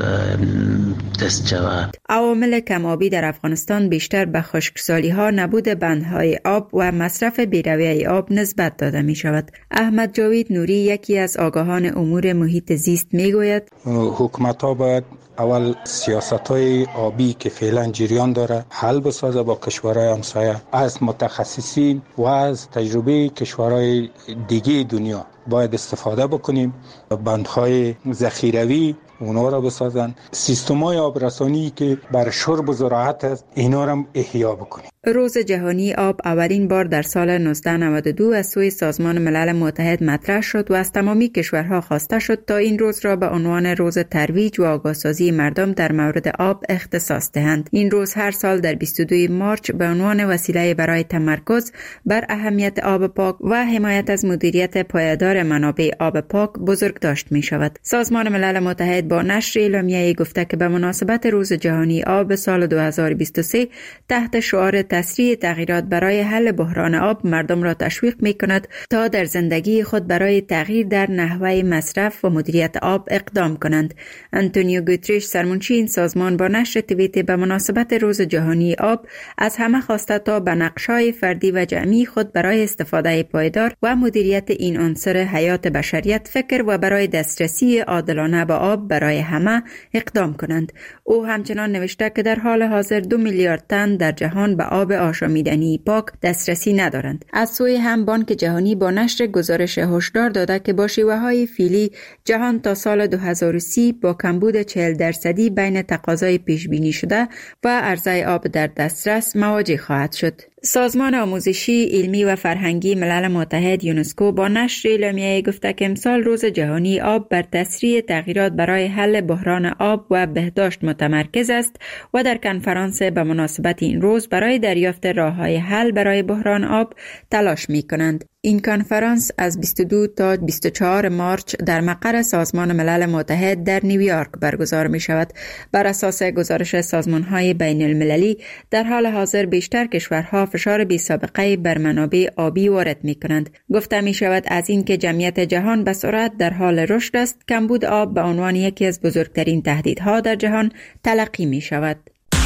تست شود. عوامل کم‌آبی در افغانستان بیشتر به خشکسالی‌ها، نبود بندهای آب و مصرف بی‌رویه آب نسبت داده می‌شود. احمد جاوید نوری یکی از آگاهان امور محیط زیست می‌گوید حکومت‌ها باید اول سیاست‌های آبی که فعلا جریان داره حل بسازه با کشورهای همسایه، از متخصصین و از تجربه کشورهای دیگه دنیا باید استفاده بکنیم. بندهای ذخیروی اونا را بسازن، سیستم‌های آبرسانی که بر شرب و زراعت است اینا را احیا بکنیم. روز جهانی آب اولین بار در سال نوزده نود و دو از سوی سازمان ملل متحد مطرح شد و از تمامی کشورها خواسته شد تا این روز را به عنوان روز ترویج و آگاهسازی مردم در مورد آب اختصاص دهند. این روز هر سال در بیست و دو مارچ به عنوان وسیله برای تمرکز بر اهمیت آب پاک و حمایت از مدیریت پایدار منابع آب پاک بزرگ داشت می شود. سازمان ملل متحد با نشر اعلامیه‌ای گفته که به مناسبت روز جهانی آب سال دو هزار و بیست و سه تحت شعار تسریع تغییرات برای حل بحران آب مردم را تشویق می‌کند تا در زندگی خود برای تغییر در نحوه مصرف و مدیریت آب اقدام کنند. آنتونیو گوتریش سرمنشی این سازمان با نشر توییت به مناسبت روز جهانی آب از همه خواسته تا به نقش‌های فردی و جمعی خود برای استفاده پایدار و مدیریت این عنصر حیات بشریت فکر و برای دسترسی عادلانه به آب برای همه اقدام کنند. او همچنان نوشته که در حال حاضر دو میلیارد تن در جهان به آب آشامیدنی پاک دسترسی ندارند. از سوی هم بانک جهانی با نشر گزارش هشدار داده که با شیوه‌های فعلی جهان تا سال دو هزار و سی با کمبود چهل درصدی بین تقاضای پیش بینی شده و عرضه آب در دسترس مواجه خواهد شد. سازمان آموزشی، علمی و فرهنگی ملل متحد یونسکو با نشر اعلامیه گفته که امسال روز جهانی آب بر تسریع تغییرات برای حل بحران آب و بهداشت متمرکز است و در کنفرانس به مناسبت این روز برای دریافت راه‌های حل برای بحران آب تلاش می‌کنند. این کنفرانس از بیست و دو تا بیست و چهار مارچ در مقر سازمان ملل متحد در نیویورک برگزار می شود. بر اساس گزارش سازمان‌های بین المللی در حال حاضر بیشتر کشورها فشار بی سابقه بر منابع آبی وارد می کنند. گفته می شود از این که جمعیت جهان به سرعت در حال رشد است، کمبود آب به عنوان یکی از بزرگترین تهدیدها در جهان تلقی می شود.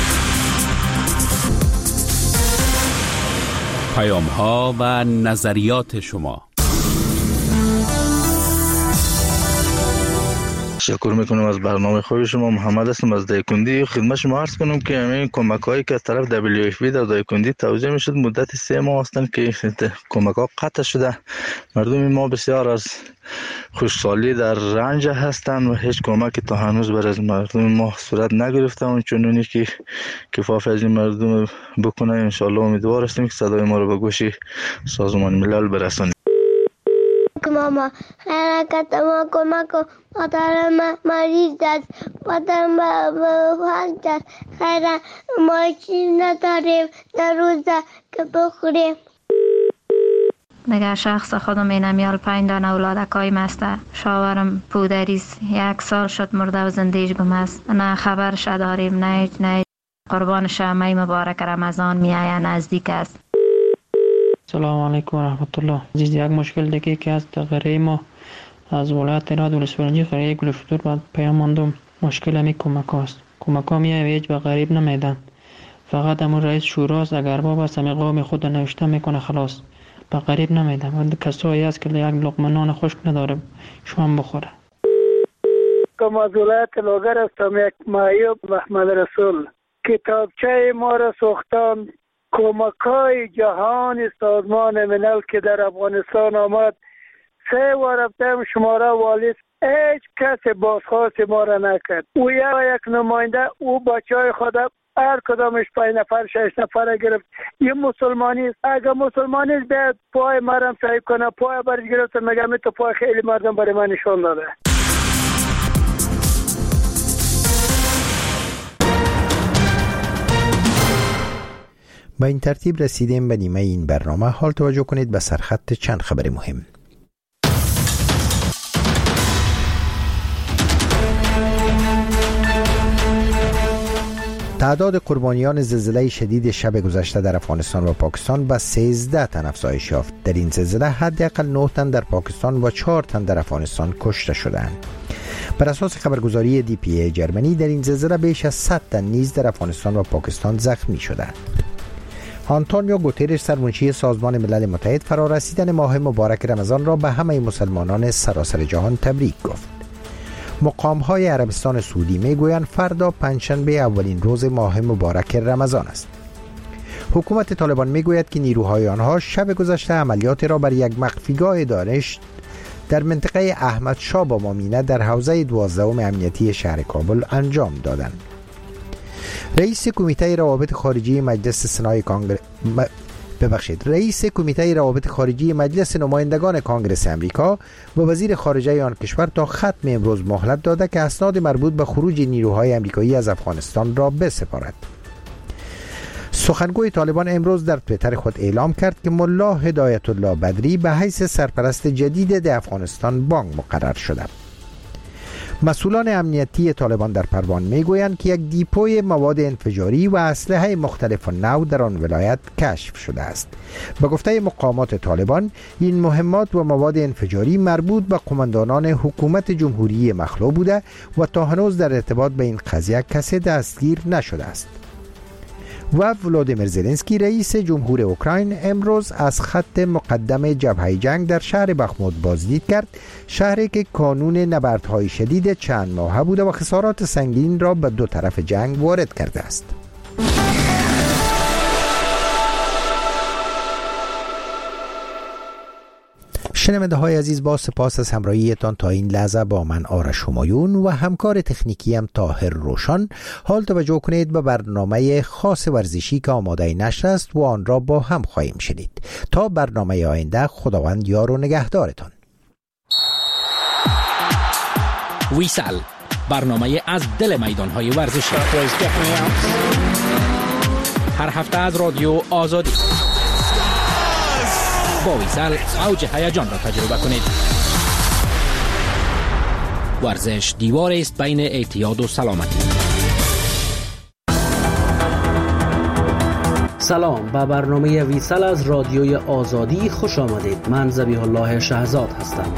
پیام ها و نظریات شما. تشکر میکنم از برنامه خوب شما. محمد هستم از دایکندی. خدمت شما عرض کنم که همین کمک هایی که از طرف دبلیو اف پی در دایکندی توزیع میشد مدت سه ماه هستند که کمک ها قطع شده. مردم ما بسیار از خوشحالی در رنج هستند و هیچ کمکی تا هنوز بر از مردم ما صورت نگرفته و چنونی که کفاف از این مردم بکنه. انشالله امیدوار هستیم که صدای ما رو به گوش سازمان ملل برسانیم. ماما حرکت ما کمک مادرم مریض است، مادرم حالت است، خیلی ما چیز نداریم در روزه که بخوریم. نگه شخص خودم اینم یال پنج دانه اولادکای مسته. شاورم پودریست، یک سال شد مرده و زندگیش گم است. نه خبرش داریم، نه نه قربان شمعی مبارک رمضان میآید نزدیک است. سلام علیکم و رحمت الله. عزیز، یک مشکل دیگه که از غره ما از ولایت راد ولسوالی قریه گلفتور بعد پیام ماندم مشکل همی کمک هاست. کمک ها می هیچ به غریب نمیدن. فقط همون رئیس شوراست اگر باب است همی قوم خود نوشته میکنه خلاص. به غریب نمیدن. و کسایی هست که یک لقمه نان خشک نداره شوام بخوره. کم از ولایت لوگر هستم، یک معیوب محمد رسول. کتابچه ما را ساختم. کمک‌های جهان سازمان ملل که در افغانستان آمد سه و رفتم شماره والی، هیچ کس بازخواست ما را نکرد. او یا یک نماینده او بچه های خود هر کدامش پنج نفر شش نفر گرفت. یه مسلمانی است، اگر مسلمانی است بیاد پای مرم صاحب کنه، پای برش گرفت مگه تو پای خیلی مردم برای من نشان داده. با این ترتیب رسیدیم به نیمه این برنامه. حال توجه کنید به سرخط چند خبر مهم. تعداد قربانیان زلزله شدید شب گذشته در افغانستان و پاکستان به سیزده تن افزایش یافت. در این زلزله حداقل نه تن در پاکستان و چهار تن در افغانستان کشته شدند. بر اساس خبرگزاری دی پی ای جرمنی در این زلزله بیش از صد تن نیز در افغانستان و پاکستان زخمی شدند. آنتونیو گوترش سرمنشی سازمان ملل متحد فرارسیدن ماه مبارک رمضان را به همه مسلمانان سراسر جهان تبریک گفت. مقام‌های عربستان سعودی میگویند فردا پنجشنبه اولین روز ماه مبارک رمضان است. حکومت طالبان میگوید که نیروهای آنها شب گذشته عملیات را بر یک مخفیگاه دانش در منطقه احمد شاه با مامینه در حوزه دوازدهم امنیتی شهر کابل انجام دادند. رئیس کمیته روابط خارجی مجلس سنای کانگره م... ببخشید رئیس کمیته روابط خارجی مجلس نمایندگان کانگرس امریکا و وزیر خارجه آن کشور تا ختم امروز مهلت داده که اسناد مربوط به خروج نیروهای امریکایی از افغانستان را بسپارد. سخنگوی طالبان امروز در توییتر خود اعلام کرد که ملا هدایت الله بدری به حیث سرپرست جدید در افغانستان بانک مقرر شده. مسئولان امنیتی طالبان در پروان میگویند که یک دیپوی مواد انفجاری و اسلحه مختلف نوع در آن ولایت کشف شده است. به گفته مقامات طالبان این مهمات و مواد انفجاری مربوط به قماندانان حکومت جمهوری مخلوع بوده و تا هنوز در ارتباط به این قضیه کسی دستگیر نشده است. و ولادیمیر زلنسکی رئیس جمهور اوکراین امروز از خط مقدم جبهه جنگ در شهر بخموت بازدید کرد، شهری که کانون نبردهای شدید چند ماهه بوده و خسارات سنگین را به دو طرف جنگ وارد کرده است. شنونده های عزیز، با سپاس از همراهیتان تا این لحظه با من آرش همایون و همکار تکنیکی هم طاهر روشن. حال توجه کنید به برنامه خاص ورزشی که آماده نشر است و آن را با هم خواهیم شنید. تا برنامه آینده، خداوند یار و نگهدارتان. ویسل، برنامه از دل میدانهای ورزشی، هر هفته از رادیو آزادی. با ویسل اوج هیجان را تجربه کنید. ورزش دیوار است بین اعتیاد و سلامتی. سلام، به برنامه ویسل از رادیوی آزادی خوش آمدید. من ذبیح الله شهزاد هستم.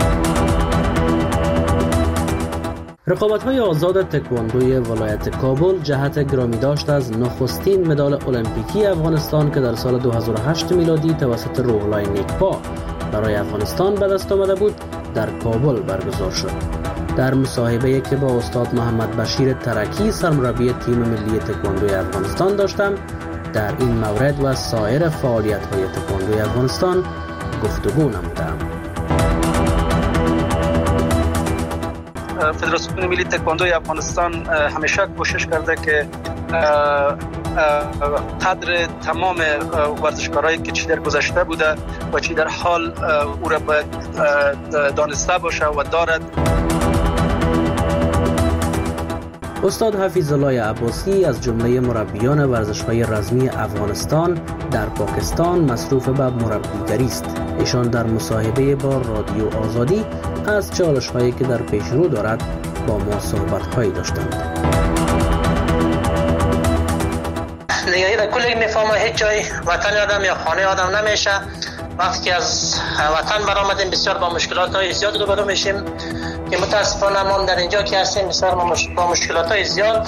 رقابت‌های آزاد تکواندوی ولایت کابل جهت گرامی داشت از نخستین مدال المپیکی افغانستان که در سال دو هزار و هشت میلادی توسط روح‌الله نیکپا برای افغانستان به دست آمده بود در کابل برگزار شد. در مصاحبه‌ای که با استاد محمد بشیر ترکی سرمربی تیم ملی تکواندوی افغانستان داشتم، در این مورد و سایر فعالیت‌های تکواندوی افغانستان گفتگو نمودم. فدراسیون ملی تکواندوی افغانستان همیشه کوشش کرده که قدر تمام ورزشکارایی که چی در گذشته بوده و چی در حال او را باید دانسته باشه و دارد. استاد حفیظ الله عباسی از جمله مربیان ورزش‌های رزمی افغانستان در پاکستان مصروف به مربیگری است. ایشان در مصاحبه با رادیو آزادی از چالش‌هایی که در پیش رو دارد با ما صحبت‌هایی داشتند. نگاهی در کل این نفام هیچ جای وطن آدم یا خانه آدم نمیشه. وقتی که از وطن برآمدیم بسیار با مشکلات های زیاد روبرو میشیم که متاسفانه ما در اینجا که هستیم بسیار با مشکلات های زیاد.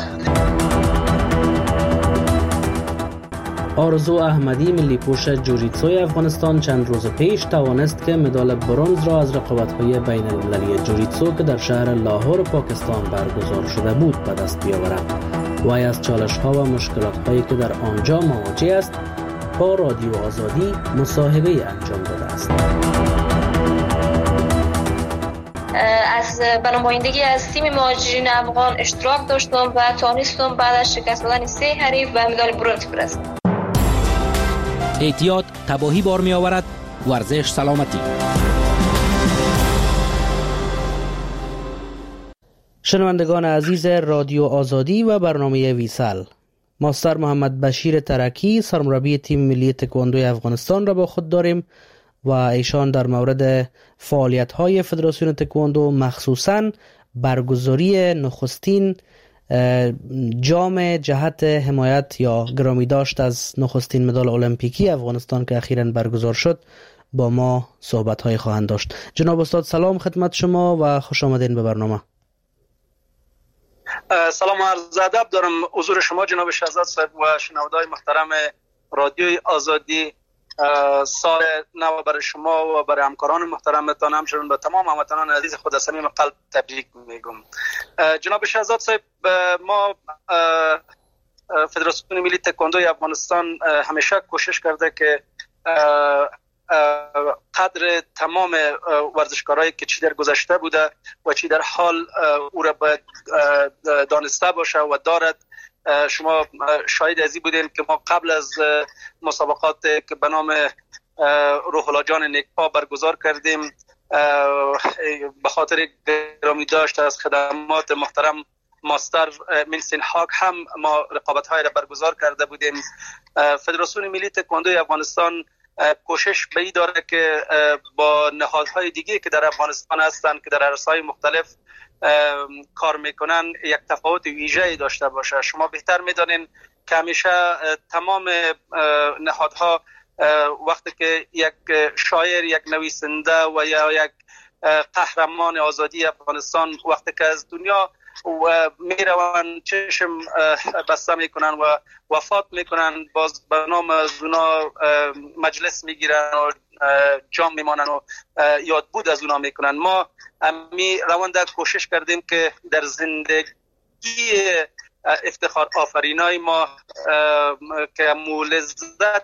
آرزو احمدی ملی پوش جوجیتسوی افغانستان چند روز پیش توانست که مدال برنز را از رقابت‌های بین المللی جوجیتسو که در شهر لاهور پاکستان برگزار شده بود به دست بیاورد. وی از چالش‌ها و مشکلات‌هایی که در آنجا مواجه است با رادیو آزادی مصاحبه انجام داده است. از بنمایندگی از تیم مهاجرین افغان اشتراک داشتم و توانستم بعد از شکست دادن سه حریف به مدال برنز برسم. اعتیاد تباهی بار می آورد، ورزش سلامتی. شنوندگان عزیز رادیو آزادی و برنامه ویسال، ماستر محمد بشیر ترکی سرمربی تیم ملی تکواندوی افغانستان را با خود داریم و ایشان در مورد فعالیت‌های فدراسیون تکواندو مخصوصاً برگزاری نخستین جام جهت حمایت یا گرامی داشت از نخستین مدال المپیکی افغانستان که اخیراً برگزار شد با ما صحبت‌های خواهند داشت. جناب استاد سلام خدمت شما و خوش آمدین به برنامه. سلام و عرض ادب دارم حضور شما جناب شهزاد صاحب و شنونده‌های محترم رادیوی آزادی. سال نو برای شما و برای همکاران محترمتان، همچنین به تمام هموطنان عزیز خود از صمیم قلب تبریک میگم. جناب شهزاد صاحب، ما فدراسیون ملی تکواندوی افغانستان همیشه کوشش کرده که قدر تمام ورزشکارایی که چی در گذشته بوده و چی در حال او را باید دانسته باشه و دارد. شما شاهد ازی بودین که ما قبل از مسابقات که به نام روح الله جان نیکپا برگزار کردیم به خاطر گرامی داشت از خدمات محترم ماستر منسین هاک هم ما رقابت های را برگزار کرده بودیم. فدراسیون ملی تکواندوی افغانستان کوشش به این داره که با نهادهای دیگه که در افغانستان هستند که در عرصه‌های مختلف کار میکنن یک تفاوت ویژه‌ای داشته باشه. شما بهتر میدانین که همیشه تمام نهادها وقتی که یک شاعر، یک نویسنده و یا یک قهرمان آزادی افغانستان وقتی که از دنیا و میروند چشم بسته میکنن و وفات میکنن، باز به نام از اونا مجلس میگیرن و جام میمانن و یاد بود از اونا میکنن. ما می روانده کوشش کردیم که در زندگی افتخار آفرینای ما که مولزت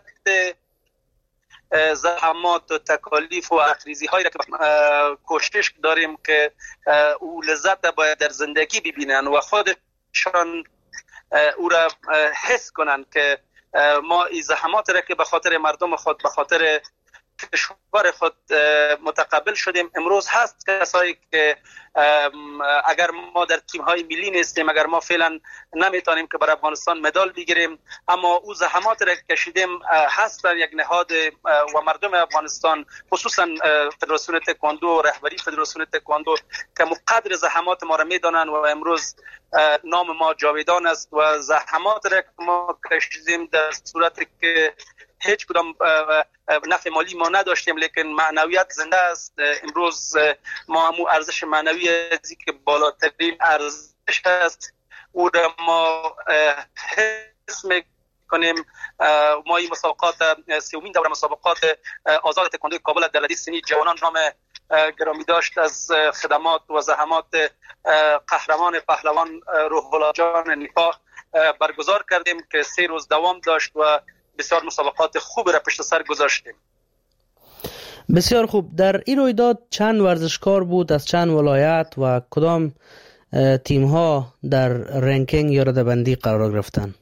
زحمات و تکالیف و اخریزی هایی را که کوشش داریم که او لذت باید در زندگی ببینن و خودشان او را حس کنن که ما این زحمات را که به خاطر مردم خود، به خاطر کشور خود متقبل شدیم. امروز هست کسایی که اگر ما در تیم های ملی نیستیم، اگر ما فعلا نمیتونیم که برای افغانستان مدال بگیریم، اما او زحمات را کشیدیم هستن یک نهاد و مردم افغانستان، خصوصا فدراسیون تکواندو و رهبری فدراسیون تکواندو که مقدر زحمات ما را میدانن و امروز نام ما جاویدان است و زحمات را که ما کشیدیم در صورتی که هیچ کدام نفع مالی ما نداشتیم، لیکن معنویت زنده است. امروز ما همون ارزش معنوی ازی که بالاترین ارزش است او را ما حس میکنیم. ما این مسابقات سومین دوره مسابقات آزاد تکواندوی کابل در ردیف سنی جوانان نام گرامی داشت از خدمات و زحمات قهرمان پهلوان روح الله جان نیکپا برگزار کردیم که سه روز دوام داشت و بسیار مسابقات خوب را پشت سر گذاشتیم. بسیار خوب. در این رویداد چند ورزشکار بود از چند ولایت و کدام تیم ها در رنکینگ یا رده‌بندی قرار گرفتند؟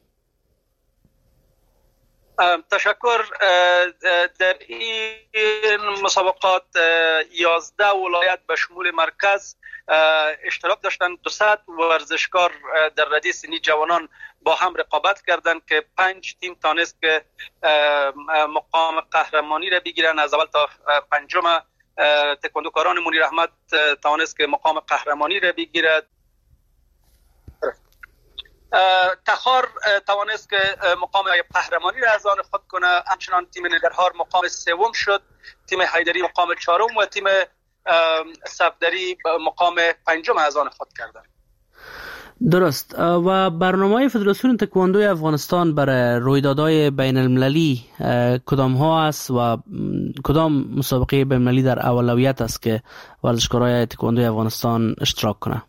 تشکر. در این مسابقات یازده ولایت به شمول مرکز اشتراک داشتند. دویست ورزشکار در ردیف سنی جوانان با هم رقابت کردند که پنج تیم تانست که مقام قهرمانی را بگیرن. از اول تا پنجم تکواندوکاران منیر احمد توانست که مقام قهرمانی را بگیرد. تخار توانست که مقام قهرمانی را از آن خود کنه، همچنان تیم نگرهار مقام سوم شد، تیم حیدری مقام چهارم و تیم صفدری مقام پنجم از آن خود کردند. درست. و برنامه فدراسیون تکواندوی افغانستان برای رویدادهای بین المللی کدام ها است و کدام مسابقه بین المللی در اولویت است که ورزشکارای تکواندوی افغانستان اشتراک کنند؟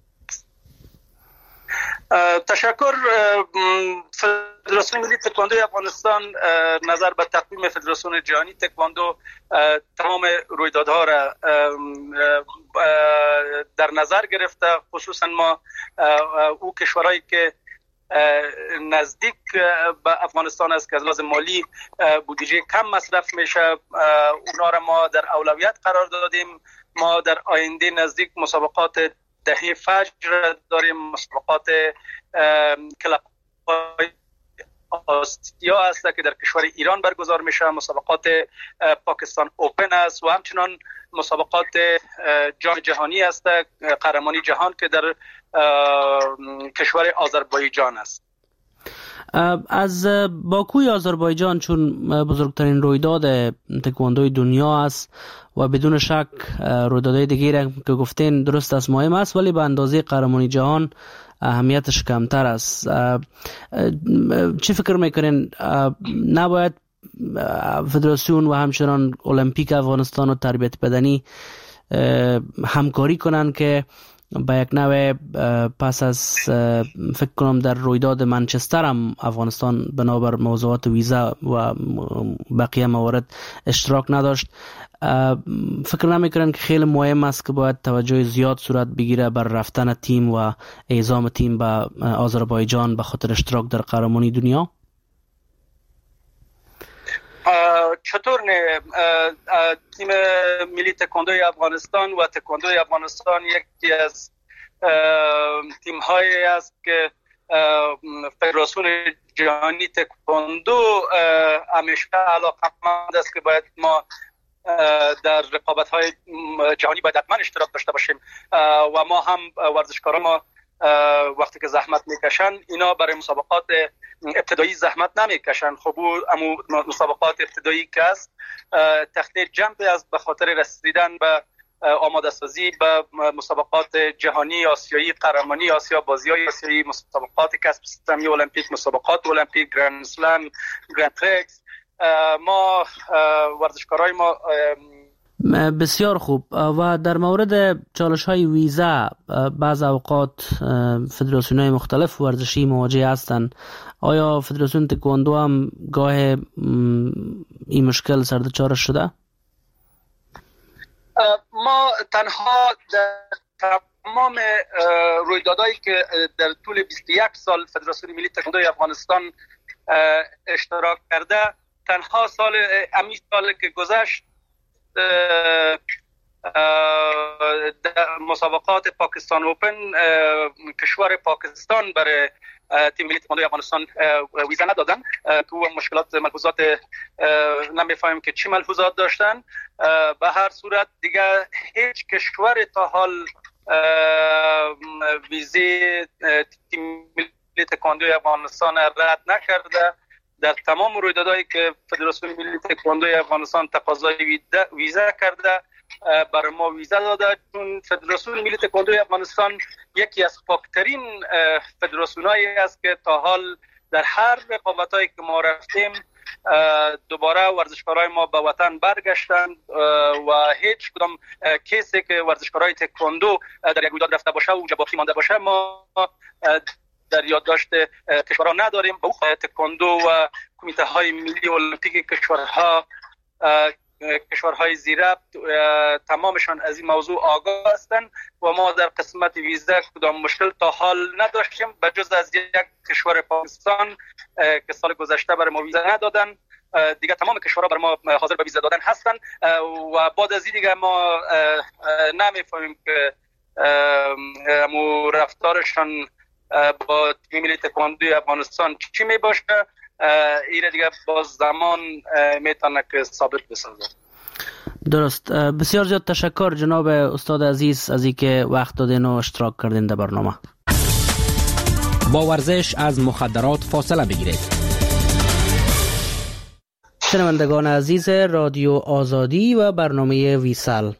تشکر. فدراسیون ملی تکواندو افغانستان نظر به تقویم فدراسیون جهانی تکواندو تمام رویدادها را در نظر گرفته. خصوصا ما او کشورهایی که نزدیک به افغانستان است که از لحاظ مالی بودجه کم مصرف میشه، اونا را ما در اولویت قرار دادیم. ما در آینده نزدیک مسابقات دهه فجر داریم، مسابقات کلاب آسیا است که در کشور ایران برگزار میشه، مسابقات پاکستان اوپن است و همچنان مسابقات جام جهانی است، قهرمانی جهان که در کشور آذربایجان است. از باکوی آذربایجان چون بزرگترین رویداد تکواندوی دنیا است و بدون شک رویدادهای دیگه که گفتین درست است مهم است، ولی به اندازه قهرمانی جهان اهمیتش کمتر است. چه فکر میکنین نباید فدراسیون و همچنان المپیک افغانستان و تربیت بدنی همکاری کنن که با یک نوع پس از فکر کنم در رویداد منچستر هم افغانستان بنابر موضوعات ویزا و بقیه موارد اشتراک نداشت، فکر نمیکنن که خیلی مهم است که باید توجه زیاد صورت بگیره بر رفتن تیم و اعزام تیم به آذربایجان به خاطر اشتراک در قهرمانی دنیا؟ چطور نه؟ تیم ملی تکواندوی افغانستان و تکواندوی افغانستان یکی از تیم هایی است که فدراسیون جهانی تکواندو همیشه علاقمند است که باید ما در رقابت های جهانی باید حتما اشتراک داشته باشیم و ما هم ورزشکاران ما وقتی که زحمت میکشن اینا برای مسابقات ابتدایی زحمت نمیکشن. خب امو مسابقات ابتدایی که است تخته جنب است به خاطر رسیدن به آماده سازی به مسابقات جهانی آسیایی، قهرمانی آسیا، بازی‌های آسیایی، مسابقات کسب سهمیه المپیک، مسابقات المپیک، گرند اسلم، گرند پرکس. ما ورزشکارای ما بسیار خوب. و در مورد چالش های ویزا بعض اوقات فدراسیون های مختلف ورزشی مواجه هستند. آیا فدراسیون تکواندو هم گاه این مشکل سردچار شده؟ ما تنها در تمام رویدادهایی که در طول بیست و یک سال فدراسیون ملی تکواندو افغانستان اشتراک کرده، تنها سال امی سال که گذشت مسابقات پاکستان اوپن کشور پاکستان برای تیم ملی تکواندو افغانستان ویزا ندادن که مشکلات ملحوظات نمیفهمیم که چی ملحوظات داشتن. به هر صورت دیگه هیچ کشور تا حال ویزی تیم ملی تکواندو افغانستان رد نکرده. در تمام رویدادهایی که فدراسیون ملی تکواندو افغانستان تقاضای ویزا کرده برای ما ویزا داده، چون فدراسیون ملی تکواندو افغانستان یکی از پاکترین فدراسیونایی است که تا حال در هر رقابتایی که ما رفتیم دوباره ورزشکارای ما به وطن برگشتند و هیچ کدام کیسی که ورزشکارای تکواندو در یک رویداد رفته باشه و اونجا باقی مانده باشه ما در یادداشت کشورها نداریم. تکواندو و کمیته های ملی المپیک کشورها کشورهای زیربط تمامشان از این موضوع آگاه هستند و ما در قسمت ویزا کدام مشکل تا حال نداشتیم به جز از یک کشور پاکستان که سال گذشته برای ما ویزا ندادن. دیگه تمام کشورها برای ما حاضر به ویزا دادن هستن و بعد از این دیگه ما نمیفهمیم که امو رفتارشان با تیم ملی تکواندو افغانستان چی می باشه. این دیگه باز زمان میتونه که ثابت بسازه. درست. بسیار زیاد تشکر جناب استاد عزیز از اینکه وقت دادین و اشتراک کردین در برنامه. با ورزش از مخدرات فاصله بگیرید. شنوندگان عزیز رادیو آزادی و برنامه ویسال،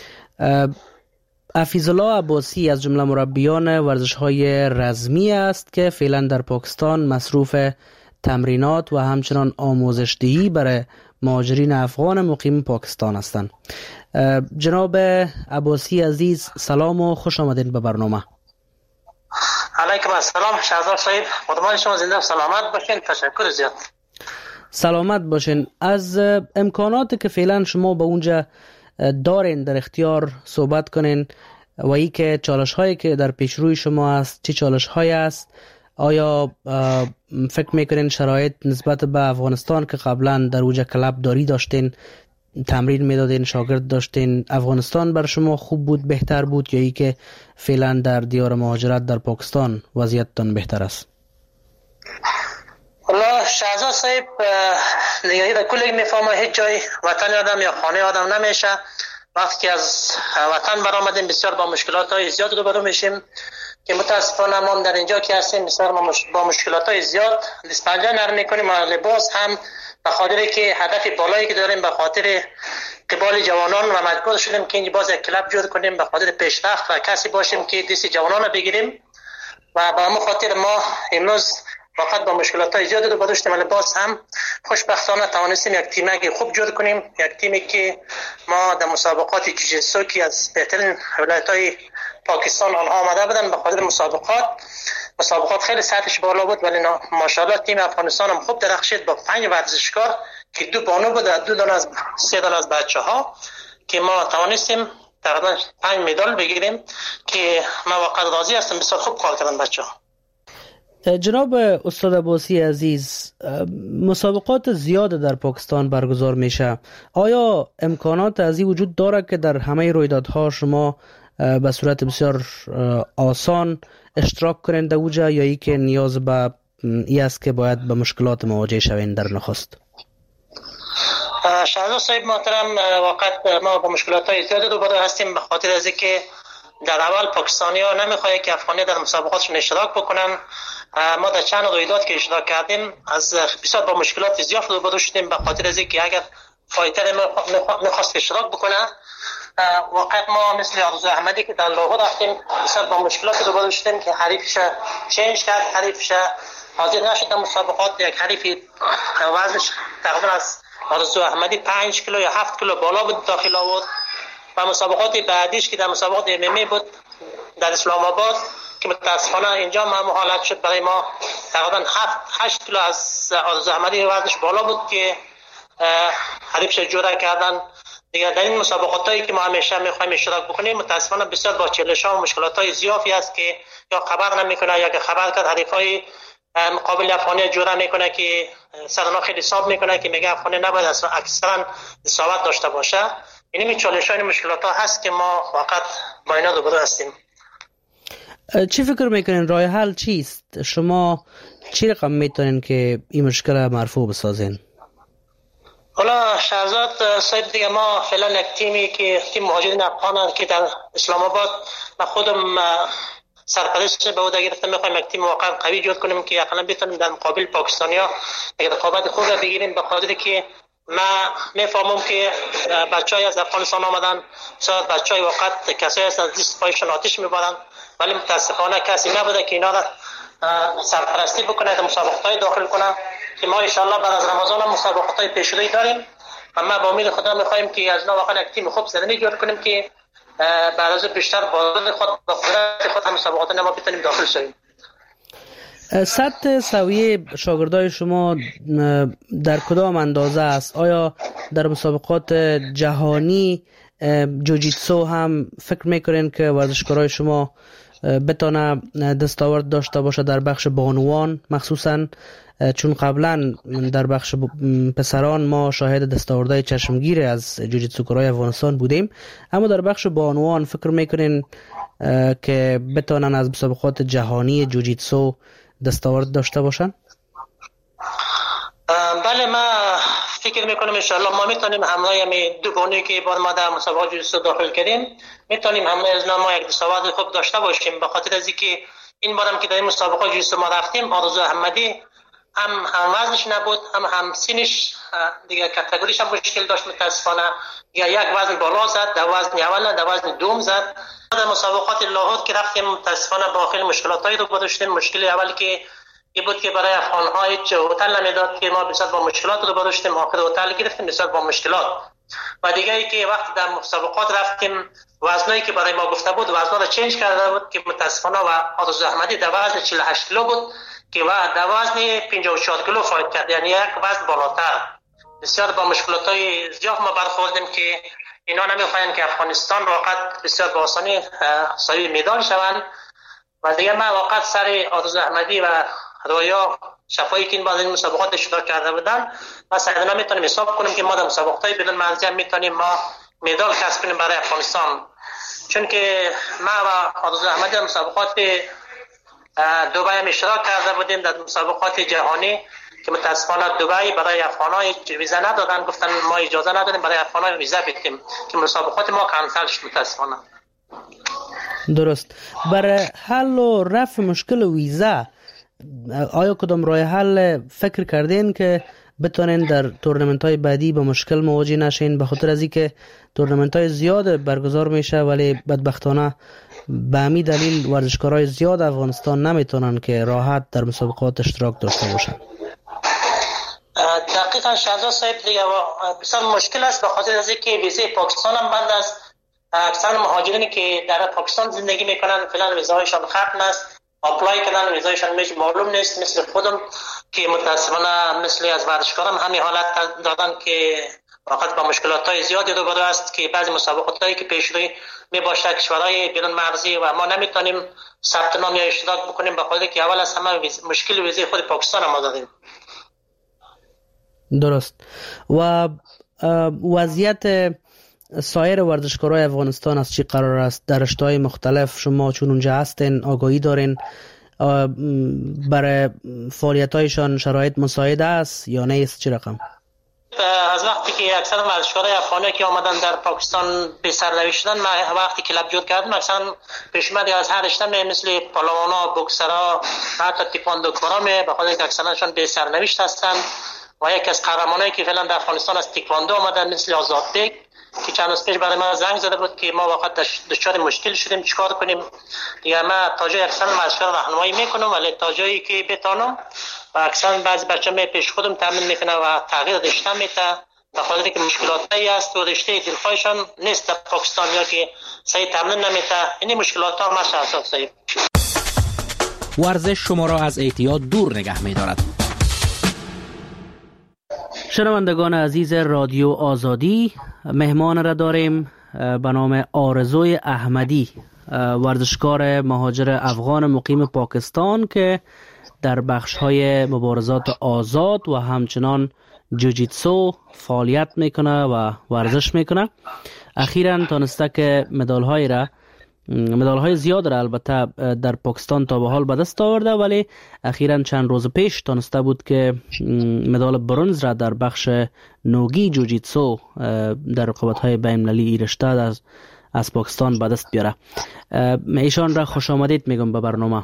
حفیظالله عباسی از جمله مربیان ورزش‌های رزمی است که فعلا در پاکستان مصروف تمرینات و همچنان آموزش دهی برای مهاجرین افغان مقیم پاکستان هستند. جناب عباسی عزیز، سلام و خوش آمدین به برنامه. علیکم السلام شهزاد صاحب، خدمت شما زنده و سلامت باشین. تشکر زیاد. سلامت باشین. از امکاناتی که فعلا شما به اونجا دارین در اختیار صحبت کنین و ای که چالش هایی که در پیش روی شما است چه چالش هایی است؟ آیا فکر میکنین شرایط نسبت به افغانستان که قبلا در اوجه کلب داری داشتین، تمرین میدادین، شاگرد داشتین، افغانستان بر شما خوب بود، بهتر بود، یا ای که فعلا در دیار مهاجرت در پاکستان وضعیتتان بهتر است؟ والله شهزاد صاحب، نگاهی در کلی میفهمه هیچ جای وطن آدم یا خانه آدم نمیشه. وقتی که از وطن برآمدیم بسیار با مشکلات های زیاد روبرو میشیم که متاسفانه ما در اینجا که هستیم بسیار با مشکلات های زیاد دستپنجه نرم میکنیم و لباس هم به خاطر که هدف بالایی که داریم به خاطر قبال جوانان و مجبور شدیم که اینجا باز یک کلب جور کنیم به خاطر پیشرفت و کسی باشیم که دست جوانان رو بگیریم و به همون خاطر ما امروز فقط با مشکلات های زیادی رو بداشتیم، ولی باز هم خوشبختانه توانستیم یک تیمی خوب جور کنیم، یک تیمی که ما در مسابقات جوجیتسو که از بهترین ولایت های پاکستان آنها آمده بودن به خاطر مسابقات مسابقات خیلی سطحش بالا بود، ولی ماشاءالله تیم افغانستان هم خوب درخشید با پنج ورزشکار که دو بانو بود، دو دانه از سه دانه از بچه‌ها که ما توانستیم تقریبا پنج مدال بگیریم که ما واقعا راضی هستم. بسیار خوب کار کردن بچه‌ها. جناب استاد عباسی عزیز، مسابقات زیاد در پاکستان برگزار میشه. آیا امکانات از این وجود داره که در همه رویدادها شما به صورت بسیار آسان اشتراک کنند در اوجا، یا ای که نیاز به ای است که باید به مشکلات مواجه شوین در نخست؟ شهزاد صاحب محترم، واقعا ما با مشکلات های زیاد روبرو هستیم به خاطر از اینکه در اول پاکستانی ها نمیخواهی که افغانی در مسابقاتشون اشتراک بکنن. ما در چند رویداد که اشتراک کردیم از بسیار با مشکلات زیاد روبرو شدیم به خاطر از اینکه اگر فایتر میخواست اشتراک بکنه، واقعا ما مثل آرزو احمدی که در لاهور رفتیم بسیار با مشکلات روبرو شدیم که حریفش چنج کرد، حریفش حاضر نشد در مسابقات. یک حریف وزنش تقریبا از آرزو احمدی پنج کیلو یا هفت کیلو بالا بود داخل آورد و مسابقات بعدیش که در مسابقات ام ام ای بود در اسلام آباد که متاسفانه اینجا هم حالت شد برای ما تقریبا هفت هشت کیلو از آرزو احمدی وزنش بالا بود که حریفش جوره کردن. دیگه در این مسابقاتی که ما همیشه میخوایم اشتراک بکنیم متاسفانه بسیار با چالش‌ها و مشکلات‌های زیادی است که یا خبر نمیکنه یا که خبر کرد حریفای مقابل افغانی جوره میکنه که سرنا خیلی حساب میکنه که میگه افغانی نباید اکثرا اصابت داشته باشه. این می چالش‌ها و مشکلات‌ها هست که ما فقط با اینا روبرو هستیم. چی فکر میکنین راه حل چیست؟ شما چی رقم میتونین که این مشکل مرفوع بسازین؟ حالا شهزاد صاحب دیگه ما فعلا یک تیمی که تیم مهاجرین افغان که در اسلام آباد من خودم سرپرست به عهده گرفتم، میخوایم یک تیم واقعا قوی جور کنیم که اقلا بتونیم در مقابل پاکستانیا یک رقابت خوب بگیریم به خاطر که ما میفهمم که بچهای از افغانستان آمدن بسیار بچهای واقعا کسایی هستن دست پایشون آتش میبارن، ولی متاسفانه کسی نبوده که اینا را سرپرستی بکنه، مسابقات داخل کنه که ما ان شاء الله بعد از رمضان مسابقات پیشروی داریم و ما با امید خدا میخوایم که از نو واقعا یک تیم خوب زدنی جور کنیم که بعد از بیشتر بازار خود با قدرت خود مسابقات ما بتونیم داخل شویم. سطح سویه شاگردای شما در کدام اندازه است؟ آیا در مسابقات جهانی جوجیتسو هم فکر میکنین که ورزشکارای شما بتونه دستاورد داشته باشه در بخش بانوان مخصوصا؟ چون قبلا در بخش پسران ما شاهد دستاوردهای چشمگیر از جوجیتسوکارای افغانستان بودیم، اما در بخش بانوان فکر میکنین که بتونن از مسابقات جهانی جوجیتسو دستاورد داشته باشن؟ بله، ما فکر میکنم ان شاء الله ما میتونیم همراه همین دو بانوی که بار ما در مسابقات جوجیتسو داخل کردیم میتونیم همراه از ما یک دستاورد خوب داشته باشیم، به خاطر از اینکه این بارم که در این مسابقات جوجیتسو ما رفتیم، آرزو احمدی هم هم وزنش نبود، هم هم سینش دیگه کاتگوریش هم مشکل داشت متاسفانه. یا یک وزن بالا زد، در وزن اول، در وزن دوم زد. در مسابقات لاهور که رفتیم متاسفانه با خیلی مشکلاتایی رو داشتیم. مشکل اولی که این بود که برای افغان‌ها هیچ هتل نمیداد که ما بسیار با مشکلات رو داشتیم. آخر هتل گرفتیم بسیار با مشکلات. و دیگه ای که وقت در مسابقات رفتیم وزنایی که برای ما گفته بود وزنا رو چنج کرده بود که متاسفانه و آرزو احمدی در وزن چهل و هشت کیلو بود که و در وزن پنجاه و چهار کیلو فایت کرد، یعنی یک وزن بالاتر. بسیار با مشکلات‌های زیاد ما برخوردیم که اینا نمیخواین که افغانستان واقعا بسیار با آسانی صاحب مدال شوند. و دیگه ما واقعا سر آرزو احمدی و رویا شفایی که این بعد این مسابقات اشتراک کرده بودن و سعیدنا میتونیم حساب کنیم که ما در مسابقات بدون مرزی هم میتونیم ما مدال کسب کنیم برای افغانستان. چون که ما و آرزو احمدی در مسابقات دبی هم اشتراک کرده بودیم در مسابقات جهانی که متاسفانه دبی برای افغان‌ها ویزا ندادن، گفتن ما اجازه ندادیم برای افغان‌ها ویزا بدیم که مسابقات ما کانسل شد متاسفانه. درست. برای حل و رفع مشکل ویزا آیا کدام راه حل فکر کردین که بتونین در تورنمنت های بعدی با مشکل مواجه نشین؟ به خاطر از اینکه تورنمنت های زیاد برگزار میشه ولی بدبختانه به همین دلیل ورزشکارای زیاد افغانستان نمیتونن که راحت در مسابقات اشتراک داشته باشن. دقیقاً شهزاد صاحب دیگه بسیار مشکل است به خاطر از اینکه ویزه پاکستان هم بند است. اکثر مهاجرینی که در پاکستان زندگی میکنن فعلا ویزایشان ختم است، اپلای کردن ویزایشان میش معلوم نیست. مثل خودم که متاسفانه مثل از ورزشکارم همین حالت دادن که واقعا با مشکلات‌های زیادی روبرو است که بعضی مسابقاتی که پیش روی میباشه کشورهای بیرون مرزی و ما نمیتونیم ثبت نام یا اشتراک بکنیم به خاطر که اول از همه مشکل ویزه خود پاکستان ما داریم. درست. و وضعیت سایر ورزشکارای افغانستان از چی قرار است؟ در رشته‌های مختلف شما چون اونجا هستین آگاهی دارین برای فعالیت‌هایشان شرایط مساعد است یا نیست؟ چه رقم؟ از وقتی که اکثر ورزشکارای افغانی که آمدن در پاکستان به سرنوشت شدن، ما وقتی کلاب جور کردیم اکثر پیشمد از هر رشته مثل پالوانا، بوکسرها، حتی تیکواندوکارا می به خاطر اینکه اکثرشون به سرنوشت هستند. و یک از قهرمانایی که فعلا در افغانستان از تیکواندو آمدن مثل آزادبک که چند روز پیش برای ما زنگ زده بود که ما واقعا دچار مشکل شدیم چیکار کنیم. دیگه ما تا جای اکثر ورزشکار راهنمایی میکنم ولی تا جایی که بتونم و اکثر بعضی بچه‌ها می پیش خودم تامین میکنه و تغییر رشته میده به خاطر اینکه مشکلاتی است و رشته دلخواهشان نیست در پاکستان یا که صحیح تامین نمیده. این مشکلات ها ما شخصا صحیح. ورزش شما را از اعتیاد دور نگه می‌دارد. شنوندگان عزیز رادیو آزادی، مهمان را داریم به نام آرزوی احمدی، ورزشکار مهاجر افغان مقیم پاکستان که در بخش‌های مبارزات آزاد و همچنان جوجیتسو فعالیت میکنه و ورزش میکنه. اخیراً تانسته که مدال‌های را مدال‌های زیاد را البته در پاکستان تا به حال به دست آورده ولی اخیراً چند روز پیش تانسته بود که مدال برنز را در بخش نوگی جوجیتسو در رقابت‌های بین‌المللی رشته از از پاکستان به دست بیاره. ایشان را خوش آمدید میگم به برنامه.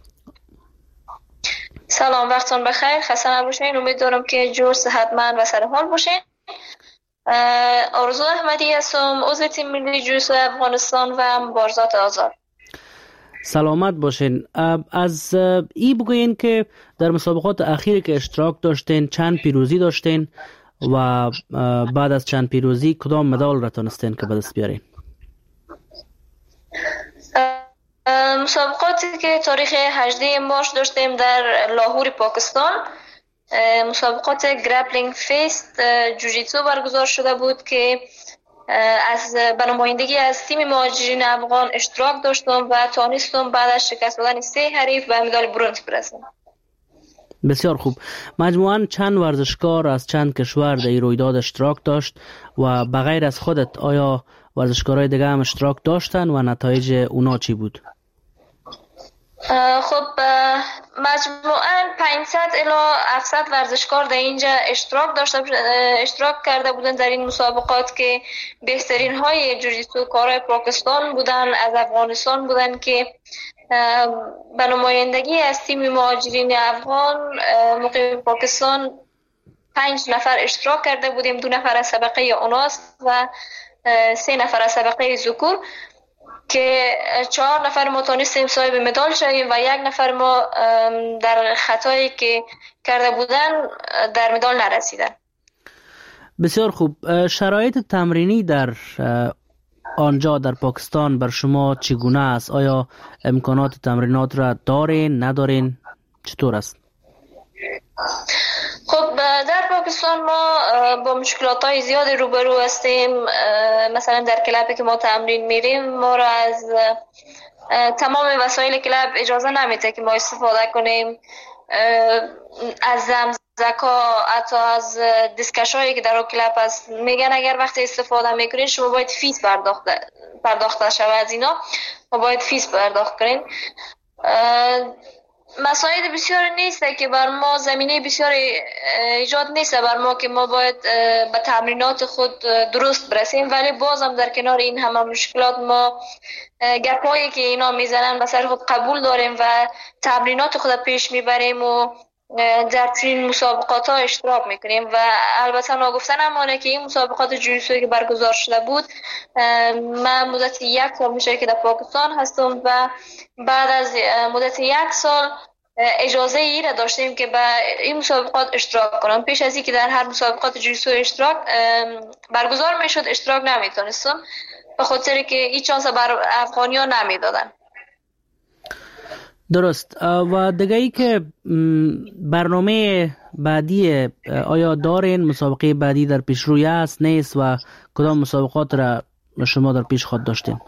سلام، وقتتون بخیر، خسته نباشین. امیدوارم که جور صحتمند و سر حال باشین. آرزو احمدی هستم، عضو تیم ملی جوجیتسو افغانستان و مبارزات آزاد. سلامت باشین. از ای بگوین که در مسابقات اخیری که اشتراک داشتین چند پیروزی داشتین و بعد از چند پیروزی کدام مدال را تونستین که به دست بیارین؟ مسابقاتی که تاریخ هجدهم مارس داشتیم در لاهور پاکستان، مسابقات گرپلینگ فیست جوجیتسو برگزار شده بود که از بنمایندگی از تیم مهاجرین افغان اشتراک داشتم و توانستم بعد از شکست دادن سه حریف به مدال برنز برسم. بسیار خوب. مجموعاً چند ورزشکار از چند کشور در این رویداد اشتراک داشت و بغیر از خودت آیا ورزشکارای دیگه هم اشتراک داشتن و نتایج اونا چی بود؟ خب مجموعاً پانصد الی هفتصد ورزشکار در اینجا اشتراک داشته اشتراک کرده بودن در این مسابقات که بهترین های جوجیتسو کارای پاکستان بودن، از افغانستان بودن که به نمایندگی از تیم مهاجرین افغان مقیم پاکستان پنج نفر اشتراک کرده بودیم. دو نفر از طبقه اناث و سه نفر از طبقه ذکور که چهار نفر ما تونستیم صاحب مدال شویم و یک نفر ما در خطایی که کرده بودن در مدال نرسیدن. بسیار خوب. شرایط تمرینی در آنجا در پاکستان بر شما چگونه است؟ آیا امکانات تمرینات را دارین ندارین؟ چطور است؟ خب در پاکستان ما با مشکلات های زیاد روبرو هستیم. مثلا در کلابی که ما تمرین میریم ما را از تمام وسایل کلاب اجازه نمیده که ما استفاده کنیم. از زمزکا حتی از دیسکش هایی که در کلاب هست میگن اگر وقتی استفاده میکنین شما باید فیس پرداخت پرداخته شود. از اینا ما باید فیس پرداخت کنیم. مساعد بسیار نیست که بر ما زمینه بسیار ایجاد نیست بر ما که ما باید به تمرینات خود درست برسیم، ولی بازم در کنار این همه مشکلات ما گپایی که اینا میزنن به سر خود قبول داریم و تمرینات خود پیش میبریم و در چنین مسابقات ها اشتراک میکنیم. و البته ناگفتن امانه که این مسابقات جوجیتسو که برگزار شده بود من مدت یک سال میشه که در پاکستان هستم و بعد از مدت یک سال اجازه ای را داشتیم که به این مسابقات اشتراک کنم. پیش از اینکه در هر مسابقات جوجیتسو اشتراک برگزار میشد اشتراک نمیتونستم به خاطر که این چانس بر افغانیا نمیدادن. درست. و دیگه ای که برنامه بعدی آیا دارین؟ مسابقه بعدی در پیش روی است نیست و کدام مسابقات را شما در پیش خود داشتین؟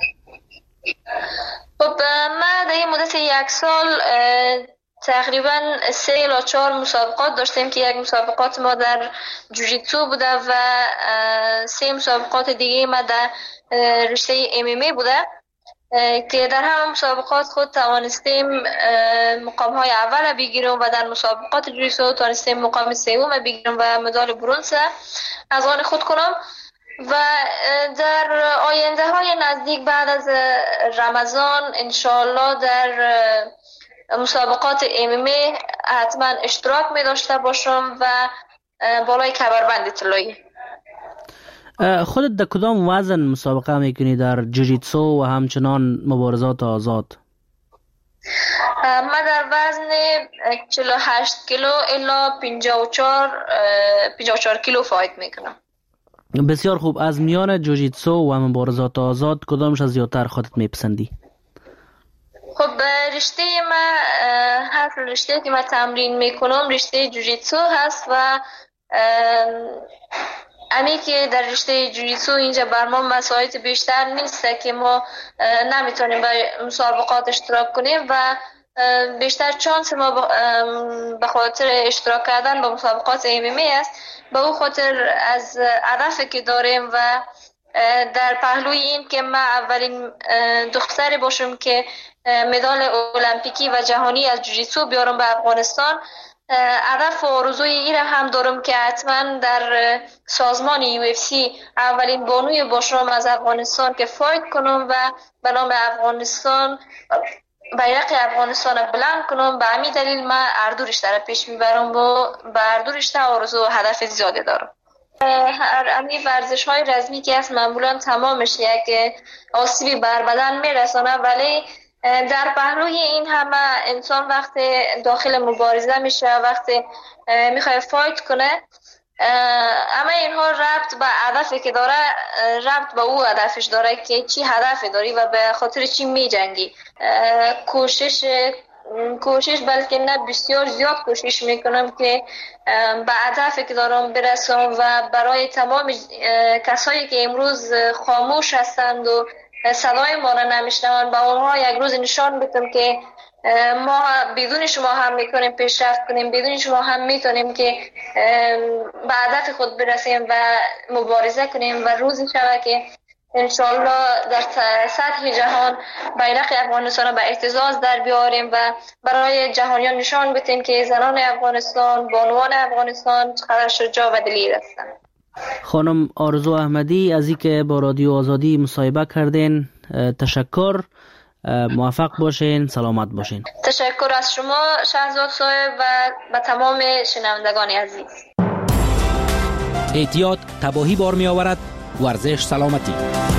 خب ما در این مدت یک سال تقریبا سه یا چهار مسابقات داشتیم که یک مسابقات ما در جوجیتسو بوده و سه مسابقات دیگه ما در رشته ام ام ای بوده که در همه مسابقات خود توانستیم مقام های اول بگیریم و در مسابقات جوجیتسو توانستیم مقام سوم بگیریم و مدال برنز از آن خود کنم. و در آینده های نزدیک بعد از رمضان انشاءالله در مسابقات ام ام ای حتما اشتراک می داشته باشم و بالای کمربند طلایی. خودت در کدام وزن مسابقه میکنی در جوجیتسو و همچنان مبارزات آزاد؟ من در وزن چهل و هشت کیلو الا پنجاه و چهار کیلو فایت میکنم. بسیار خوب. از میان جوجیتسو و مبارزات آزاد کدامش از زیادتر خودت میپسندی؟ خب رشته ما هر رشته که من تمرین میکنم رشته جوجیتسو هست و امی که در رشته جوجیتسو اینجا بر ما مساعد بیشتر نیست که ما نمیتونیم به مسابقات اشتراک کنیم و بیشتر چانس ما به خاطر اشتراک کردن به مسابقات ام ام ای است. به او خاطر از هدفی که داریم و در پهلوی این که من اولین دختری باشم که مدال المپیکی و جهانی از جوجیتسو بیارم به افغانستان، هدف و آرزوی این هم دارم که حتما در سازمان یو اف سی اولین بانوی باشم از افغانستان که فایت کنم و به نام افغانستان بیرق افغانستان بلند کنم. به همین دلیل من هر دو رشته را پیش میبرم و به هر دو رشته آرزو و هدف زیاده دارم. هر امی ورزش های رزمی که هست معمولا تمامش یک آسیبی بر بدن میرسانه، ولی در پهلوی این همه انسان وقت داخل مبارزه میشه وقت میخواد فایت کنه اما اینها ربط به هدفی که داره ربط به او هدفش داره که چی هدفی داری و به خاطر چی میجنگی. کوشش کوشش بلکه نه بسیار زیاد کوشش میکنم که به هدفی که دارم برسم و برای تمام کسایی که امروز خاموش هستند و صدای ما را نمیشنوند به اونها یک روز نشان بدم که ما بدون شما هم میتونیم پیشرفت کنیم، بدون شما هم میتونیم که به هدف خود برسیم و مبارزه کنیم و روزی شود که انشالله در سطح جهان بیرق افغانستان را به اعتزاز در بیاریم و برای جهانیان نشان بدیم که زنان افغانستان، بانوان افغانستان چقدر شجاع و دلیر هستند. خانم آرزو احمدی از اینکه با رادیو آزادی مصاحبه کردین تشکر. موفق باشین، سلامت باشین. تشکر از شما شهزاد صاحب و به تمام شنوندگان عزیز. احتیاط تباهی بار می آورد، ورزش سلامتی.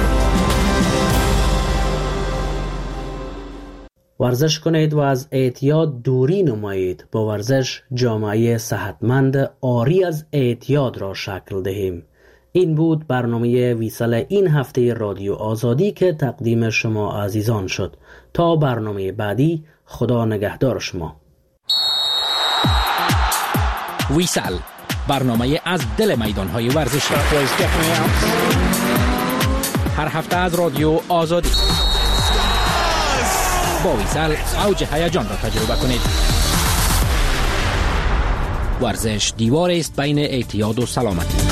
ورزش کنید و از اعتیاد دوری نمایید. با ورزش جامعه صحتمند عاری از اعتیاد را شکل دهیم. این بود برنامه ویسال این هفته رادیو آزادی که تقدیم شما عزیزان شد. تا برنامه بعدی، خدا نگهدار شما. ویسال، برنامه از دل میدان‌های ورزشی. هر هفته از رادیو آزادی. با ویسال اوج هیجان را تجربه کنید. ورزش دیواری است بین اعتیاد و سلامتی.